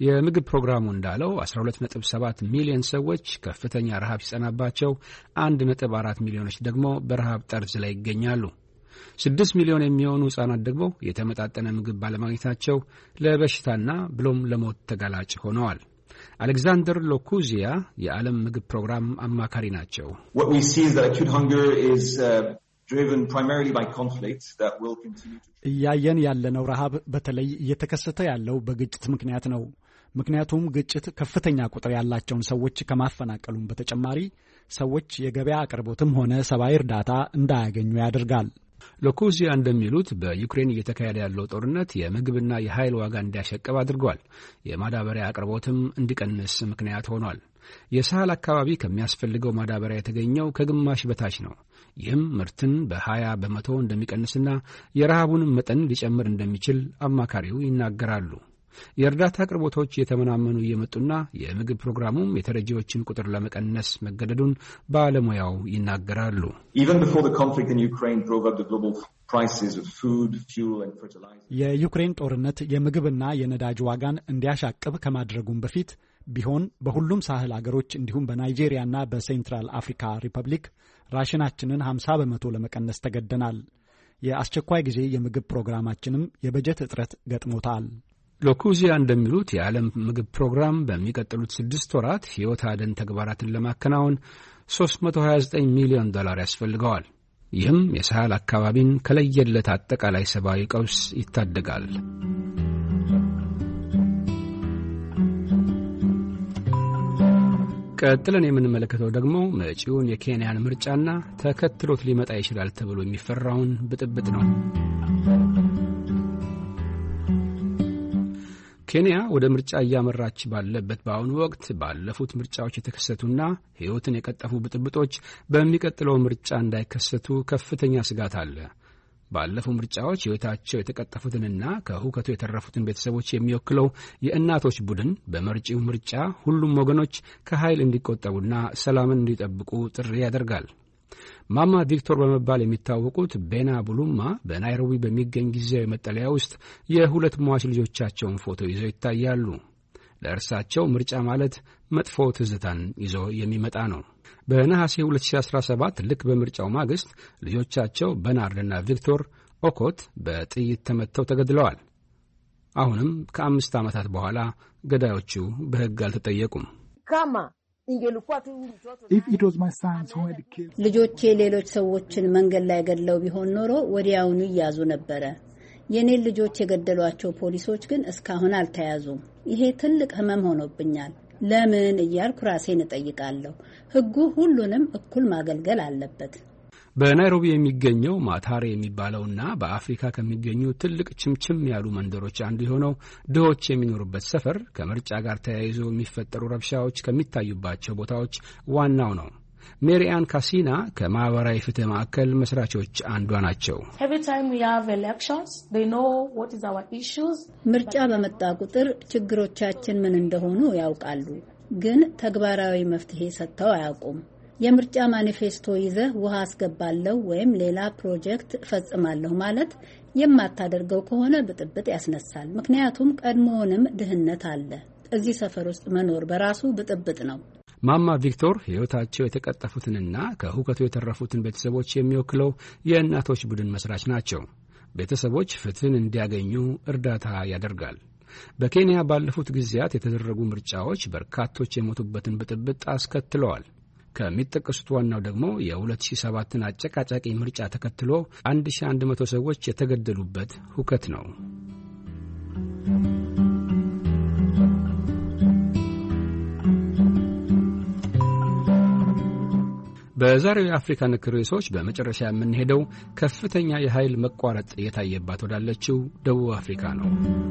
የምግብ ፕሮግራሙ እንዳለው አስራ ሁለት ነጥብ ሰባት ሚሊዮን ሰዎች ከፍተኛ ረሃብ ሲጸናባቸው አንድ ነጥብ አራት ሚሊዮኖች ደግሞ በረሃብ ጠርዝ ላይ ይገኛሉ። ስድስት ሚሊዮን የሚሆኑ ሕፃናት ደግሞ የተመጣጠነ ምግብ ባለማግኘታቸው ለበሽታና ብሎም ለሞት ተጋላጭ ሆነዋል። አሌክዛንደር ሎኩዚያ የዓለም ምግብ ፕሮግራም አማካሪ ናቸው። እያየን ያለነው ረሃብ በተለይ እየተከሰተ ያለው በግጭት ምክንያት ነው። ምክንያቱም ግጭት ከፍተኛ ቁጥር ያላቸውን ሰዎች ከማፈናቀሉም በተጨማሪ ሰዎች የገበያ አቅርቦትም ሆነ ሰብአዊ እርዳታ እንዳያገኙ ያደርጋል። ሎኩዚያ እንደሚሉት በዩክሬን እየተካሄደ ያለው ጦርነት የምግብና የኃይል ዋጋ እንዲያሸቅብ አድርጓል። የማዳበሪያ አቅርቦትም እንዲቀንስ ምክንያት ሆኗል። የሳህል አካባቢ ከሚያስፈልገው ማዳበሪያ የተገኘው ከግማሽ በታች ነው። ይህም ምርትን በሀያ በመቶ እንደሚቀንስና የረሃቡንም መጠን ሊጨምር እንደሚችል አማካሪው ይናገራሉ። የእርዳታ አቅርቦቶች የተመናመኑ እየመጡና የምግብ ፕሮግራሙም የተረጂዎችን ቁጥር ለመቀነስ መገደዱን ባለሙያው ይናገራሉ። የዩክሬን ጦርነት የምግብና የነዳጅ ዋጋን እንዲያሻቅብ ከማድረጉም በፊት ቢሆን በሁሉም ሳህል አገሮች እንዲሁም በናይጄሪያና በሴንትራል አፍሪካ ሪፐብሊክ ራሽናችንን ሀምሳ በመቶ ለመቀነስ ተገደናል። የአስቸኳይ ጊዜ የምግብ ፕሮግራማችንም የበጀት እጥረት ገጥሞታል። ሎኩዚያ እንደሚሉት የዓለም ምግብ ፕሮግራም በሚቀጥሉት ስድስት ወራት ሕይወት አድን ተግባራትን ለማከናወን ሶስት መቶ ሀያ ዘጠኝ ሚሊዮን ዶላር ያስፈልገዋል። ይህም የሳህል አካባቢን ከለየለት አጠቃላይ ሰብአዊ ቀውስ ይታደጋል። ቀጥለን የምንመለከተው ደግሞ መጪውን የኬንያን ምርጫና ተከትሎት ሊመጣ ይችላል ተብሎ የሚፈራውን ብጥብጥ ነው። ኬንያ ወደ ምርጫ እያመራች ባለበት በአሁኑ ወቅት ባለፉት ምርጫዎች የተከሰቱና ሕይወትን የቀጠፉ ብጥብጦች በሚቀጥለው ምርጫ እንዳይከሰቱ ከፍተኛ ስጋት አለ። ባለፉ ምርጫዎች ሕይወታቸው የተቀጠፉትንና ከሁከቱ የተረፉትን ቤተሰቦች የሚወክለው የእናቶች ቡድን በመጪው ምርጫ ሁሉም ወገኖች ከኃይል እንዲቆጠቡና ሰላምን እንዲጠብቁ ጥሪ ያደርጋል። ማማ ቪክቶር በመባል የሚታወቁት ቤና ቡሉማ በናይሮቢ በሚገኝ ጊዜያዊ መጠለያ ውስጥ የሁለት ሟች ልጆቻቸውን ፎቶ ይዘው ይታያሉ። ለእርሳቸው ምርጫ ማለት መጥፎ ትዝታን ይዞ የሚመጣ ነው። በነሐሴ ሁለት ሺህ አስራ ሰባት ልክ በምርጫው ማግስት ልጆቻቸው በናርድና ቪክቶር ኦኮት በጥይት ተመትተው ተገድለዋል። አሁንም ከአምስት ዓመታት በኋላ ገዳዮቹ በሕግ አልተጠየቁም። ልጆቼ ሌሎች ሰዎችን መንገድ ላይ ገድለው ቢሆን ኖሮ ወዲያውኑ ይያዙ ነበረ። የኔን ልጆች የገደሏቸው ፖሊሶች ግን እስካሁን አልተያዙም። ይሄ ትልቅ ሕመም ሆኖብኛል። ለምን እያልኩ ራሴን እጠይቃለሁ። ሕጉ ሁሉንም እኩል ማገልገል አለበት። በናይሮቢ የሚገኘው ማታሬ የሚባለውና በአፍሪካ ከሚገኙ ትልቅ ችምችም ያሉ መንደሮች አንዱ የሆነው ድሆች የሚኖሩበት ሰፈር ከምርጫ ጋር ተያይዞ የሚፈጠሩ ረብሻዎች ከሚታዩባቸው ቦታዎች ዋናው ነው። ሜሪያን ካሲና ከማህበራዊ ፍትህ ማዕከል መስራቾች አንዷ ናቸው። ምርጫ በመጣ ቁጥር ችግሮቻችን ምን እንደሆኑ ያውቃሉ፣ ግን ተግባራዊ መፍትሄ ሰጥተው አያውቁም። የምርጫ ማኒፌስቶ ይዘህ ውሃ አስገባለሁ ወይም ሌላ ፕሮጀክት እፈጽማለሁ ማለት የማታደርገው ከሆነ ብጥብጥ ያስነሳል። ምክንያቱም ቀድሞውንም ድህነት አለ። እዚህ ሰፈር ውስጥ መኖር በራሱ ብጥብጥ ነው። ማማ ቪክቶር ሕይወታቸው የተቀጠፉትንና ከሁከቱ የተረፉትን ቤተሰቦች የሚወክለው የእናቶች ቡድን መስራች ናቸው። ቤተሰቦች ፍትህን እንዲያገኙ እርዳታ ያደርጋል። በኬንያ ባለፉት ጊዜያት የተደረጉ ምርጫዎች በርካቶች የሞቱበትን ብጥብጥ አስከትለዋል። ከሚጠቀሱት ዋናው ደግሞ የሁለት ሺህ ሰባትን አጨቃጫቂ ምርጫ ተከትሎ አንድ ሺህ አንድ መቶ ሰዎች የተገደሉበት ሁከት ነው። በዛሬው የአፍሪካ ነክ ርዕሶች በመጨረሻ የምንሄደው ከፍተኛ የኃይል መቋረጥ የታየባት ወዳለችው ደቡብ አፍሪካ ነው።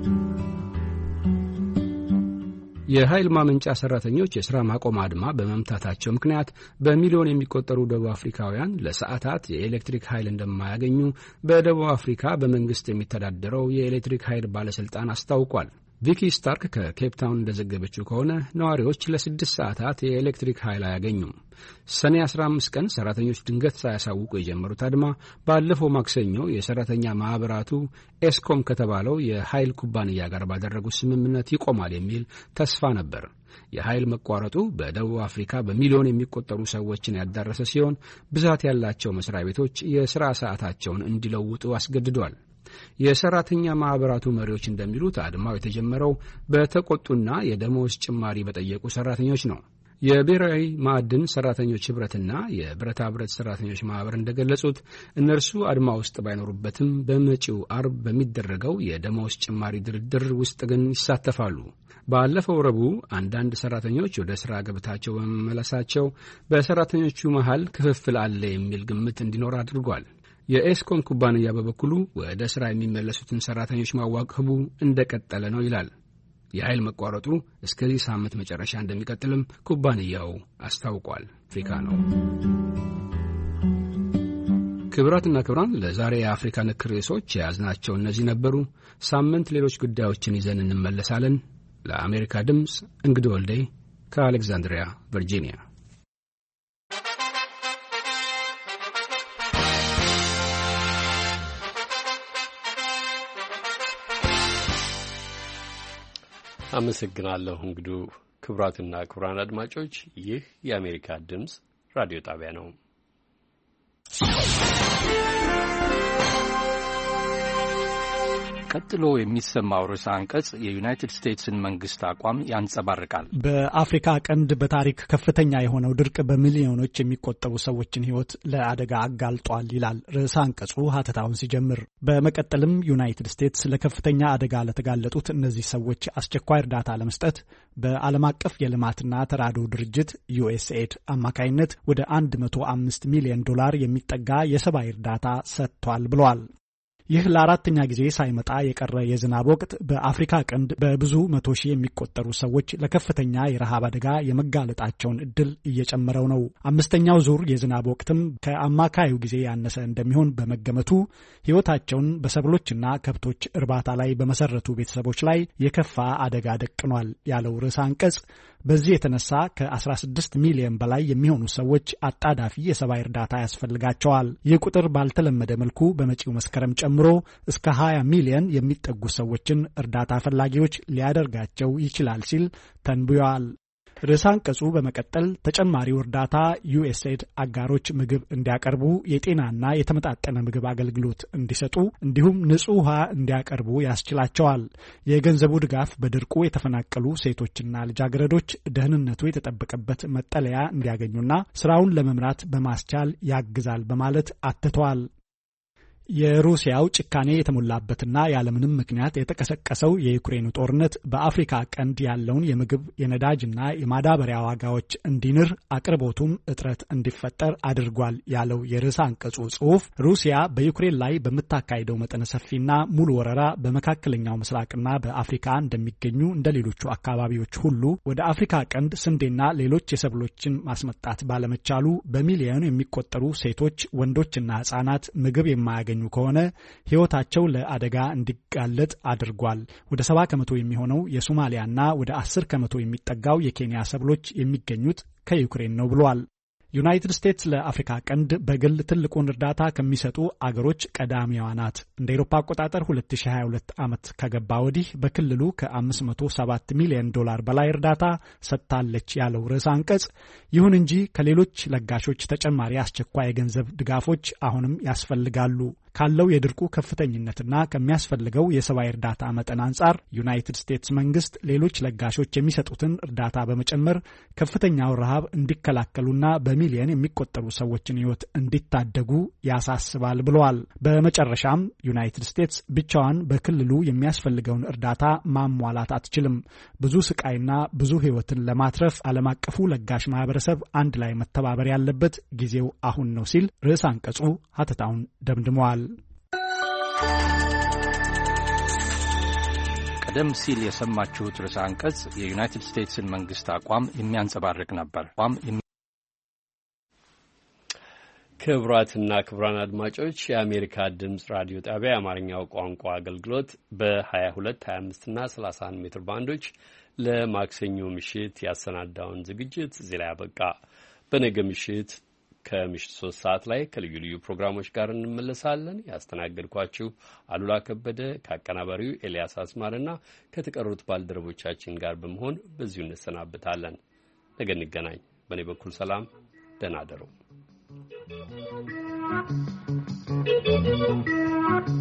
የኃይል ማመንጫ ሰራተኞች የሥራ ማቆም አድማ በመምታታቸው ምክንያት በሚሊዮን የሚቆጠሩ ደቡብ አፍሪካውያን ለሰዓታት የኤሌክትሪክ ኃይል እንደማያገኙ በደቡብ አፍሪካ በመንግስት የሚተዳደረው የኤሌክትሪክ ኃይል ባለስልጣን አስታውቋል። ቪኪ ስታርክ ከኬፕ ታውን እንደዘገበችው ከሆነ ነዋሪዎች ለስድስት ሰዓታት የኤሌክትሪክ ኃይል አያገኙም። ሰኔ አስራ አምስት ቀን ሰራተኞች ድንገት ሳያሳውቁ የጀመሩት አድማ ባለፈው ማክሰኞ የሰራተኛ ማህበራቱ ኤስኮም ከተባለው የኃይል ኩባንያ ጋር ባደረጉት ስምምነት ይቆማል የሚል ተስፋ ነበር። የኃይል መቋረጡ በደቡብ አፍሪካ በሚሊዮን የሚቆጠሩ ሰዎችን ያዳረሰ ሲሆን ብዛት ያላቸው መስሪያ ቤቶች የሥራ ሰዓታቸውን እንዲለውጡ አስገድዷል። የሰራተኛ ማህበራቱ መሪዎች እንደሚሉት አድማው የተጀመረው በተቆጡና የደሞዝ ጭማሪ በጠየቁ ሰራተኞች ነው። የብሔራዊ ማዕድን ሰራተኞች ህብረትና የብረታ ብረት ሰራተኞች ማህበር እንደገለጹት እነርሱ አድማ ውስጥ ባይኖሩበትም በመጪው አርብ በሚደረገው የደሞዝ ጭማሪ ድርድር ውስጥ ግን ይሳተፋሉ። ባለፈው ረቡዕ አንዳንድ ሰራተኞች ወደ ሥራ ገበታቸው በመመለሳቸው በሰራተኞቹ መሃል ክፍፍል አለ የሚል ግምት እንዲኖር አድርጓል። የኤስኮም ኩባንያ በበኩሉ ወደ ሥራ የሚመለሱትን ሰራተኞች ማዋከቡ እንደቀጠለ ነው ይላል። የኃይል መቋረጡ እስከዚህ ሳምንት መጨረሻ እንደሚቀጥልም ኩባንያው አስታውቋል። አፍሪካ ነው። ክብራትና ክብራን ለዛሬ የአፍሪካ ነክ ርዕሶች የያዝናቸው እነዚህ ነበሩ። ሳምንት ሌሎች ጉዳዮችን ይዘን እንመለሳለን። ለአሜሪካ ድምፅ እንግዲህ ወልዴ ከአሌክዛንድሪያ ቨርጂኒያ። አመሰግናለሁ እንግዲህ። ክብራትና ክብራን አድማጮች ይህ የአሜሪካ ድምፅ ራዲዮ ጣቢያ ነው። ቀጥሎ የሚሰማው ርዕሰ አንቀጽ የዩናይትድ ስቴትስን መንግስት አቋም ያንጸባርቃል። በአፍሪካ ቀንድ በታሪክ ከፍተኛ የሆነው ድርቅ በሚሊዮኖች የሚቆጠሩ ሰዎችን ሕይወት ለአደጋ አጋልጧል ይላል ርዕሰ አንቀጹ ሀተታውን ሲጀምር። በመቀጠልም ዩናይትድ ስቴትስ ለከፍተኛ አደጋ ለተጋለጡት እነዚህ ሰዎች አስቸኳይ እርዳታ ለመስጠት በዓለም አቀፍ የልማትና ተራድኦ ድርጅት ዩኤስኤድ አማካይነት ወደ አንድ መቶ አምስት ሚሊዮን ዶላር የሚጠጋ የሰብአዊ እርዳታ ሰጥቷል ብለዋል። ይህ ለአራተኛ ጊዜ ሳይመጣ የቀረ የዝናብ ወቅት በአፍሪካ ቀንድ በብዙ መቶ ሺህ የሚቆጠሩ ሰዎች ለከፍተኛ የረሃብ አደጋ የመጋለጣቸውን እድል እየጨመረው ነው። አምስተኛው ዙር የዝናብ ወቅትም ከአማካዩ ጊዜ ያነሰ እንደሚሆን በመገመቱ ሕይወታቸውን በሰብሎችና ከብቶች እርባታ ላይ በመሰረቱ ቤተሰቦች ላይ የከፋ አደጋ ደቅኗል ያለው ርዕሰ አንቀጽ በዚህ የተነሳ ከአስራ ስድስት ሚሊዮን በላይ የሚሆኑ ሰዎች አጣዳፊ የሰብአዊ እርዳታ ያስፈልጋቸዋል። ይህ ቁጥር ባልተለመደ መልኩ በመጪው መስከረም ጨምሮ እስከ ሀያ ሚሊዮን የሚጠጉ ሰዎችን እርዳታ ፈላጊዎች ሊያደርጋቸው ይችላል ሲል ተንብዮአል። ርዕሰ አንቀጹ በመቀጠል ተጨማሪው እርዳታ ዩኤስኤድ አጋሮች ምግብ እንዲያቀርቡ፣ የጤናና የተመጣጠነ ምግብ አገልግሎት እንዲሰጡ እንዲሁም ንጹህ ውሃ እንዲያቀርቡ ያስችላቸዋል። የገንዘቡ ድጋፍ በድርቁ የተፈናቀሉ ሴቶችና ልጃገረዶች ደህንነቱ የተጠበቀበት መጠለያ እንዲያገኙና ስራውን ለመምራት በማስቻል ያግዛል በማለት አትተዋል። የሩሲያው ጭካኔ የተሞላበትና ያለምንም ምክንያት የተቀሰቀሰው የዩክሬኑ ጦርነት በአፍሪካ ቀንድ ያለውን የምግብ የነዳጅና የማዳበሪያ ዋጋዎች እንዲንር አቅርቦቱም እጥረት እንዲፈጠር አድርጓል ያለው የርዕሰ አንቀጹ ጽሑፍ ሩሲያ በዩክሬን ላይ በምታካሄደው መጠነ ሰፊና ሙሉ ወረራ በመካከለኛው ምስራቅና በአፍሪካ እንደሚገኙ እንደ ሌሎቹ አካባቢዎች ሁሉ ወደ አፍሪካ ቀንድ ስንዴና ሌሎች የሰብሎችን ማስመጣት ባለመቻሉ በሚሊዮን የሚቆጠሩ ሴቶች፣ ወንዶችና ህጻናት ምግብ የማያገኙ ከሆነ ህይወታቸው ለአደጋ እንዲጋለጥ አድርጓል። ወደ ሰባ ከመቶ የሚሆነው የሶማሊያና ወደ አስር ከመቶ የሚጠጋው የኬንያ ሰብሎች የሚገኙት ከዩክሬን ነው ብሏል። ዩናይትድ ስቴትስ ለአፍሪካ ቀንድ በግል ትልቁን እርዳታ ከሚሰጡ አገሮች ቀዳሚዋ ናት። እንደ አውሮፓ አቆጣጠር ሁለት ሺህ ሀያ ሁለት ዓመት ከገባ ወዲህ በክልሉ ከአምስት መቶ ሰባት ሚሊዮን ዶላር በላይ እርዳታ ሰጥታለች ያለው ርዕሰ አንቀጽ፣ ይሁን እንጂ ከሌሎች ለጋሾች ተጨማሪ አስቸኳይ የገንዘብ ድጋፎች አሁንም ያስፈልጋሉ። ካለው የድርቁ ከፍተኝነትና ከሚያስፈልገው የሰብአዊ እርዳታ መጠን አንጻር ዩናይትድ ስቴትስ መንግስት ሌሎች ለጋሾች የሚሰጡትን እርዳታ በመጨመር ከፍተኛው ረሃብ እንዲከላከሉና በሚሊዮን የሚቆጠሩ ሰዎችን ህይወት እንዲታደጉ ያሳስባል ብለዋል። በመጨረሻም ዩናይትድ ስቴትስ ብቻዋን በክልሉ የሚያስፈልገውን እርዳታ ማሟላት አትችልም። ብዙ ስቃይና ብዙ ህይወትን ለማትረፍ ዓለም አቀፉ ለጋሽ ማህበረሰብ አንድ ላይ መተባበር ያለበት ጊዜው አሁን ነው ሲል ርዕሰ አንቀጹ ሀተታውን ደምድመዋል። ቀደም ሲል የሰማችሁት ርዕሰ አንቀጽ የዩናይትድ ስቴትስን መንግስት አቋም የሚያንጸባርቅ ነበር። ክቡራትና ክቡራን አድማጮች የአሜሪካ ድምጽ ራዲዮ ጣቢያ የአማርኛው ቋንቋ አገልግሎት በ22፣ ሃያ አምስት እና ሰላሳ አንድ ሜትር ባንዶች ለማክሰኞ ምሽት ያሰናዳውን ዝግጅት እዚህ ላይ አበቃ። በነገ ምሽት ከምሽት ሶስት ሰዓት ላይ ከልዩ ልዩ ፕሮግራሞች ጋር እንመለሳለን። ያስተናገድኳችሁ አሉላ ከበደ ከአቀናባሪው ኤልያስ አስማርና ከተቀሩት ባልደረቦቻችን ጋር በመሆን በዚሁ እንሰናብታለን። ነገ እንገናኝ። በእኔ በኩል ሰላም፣ ደህና እደሩ።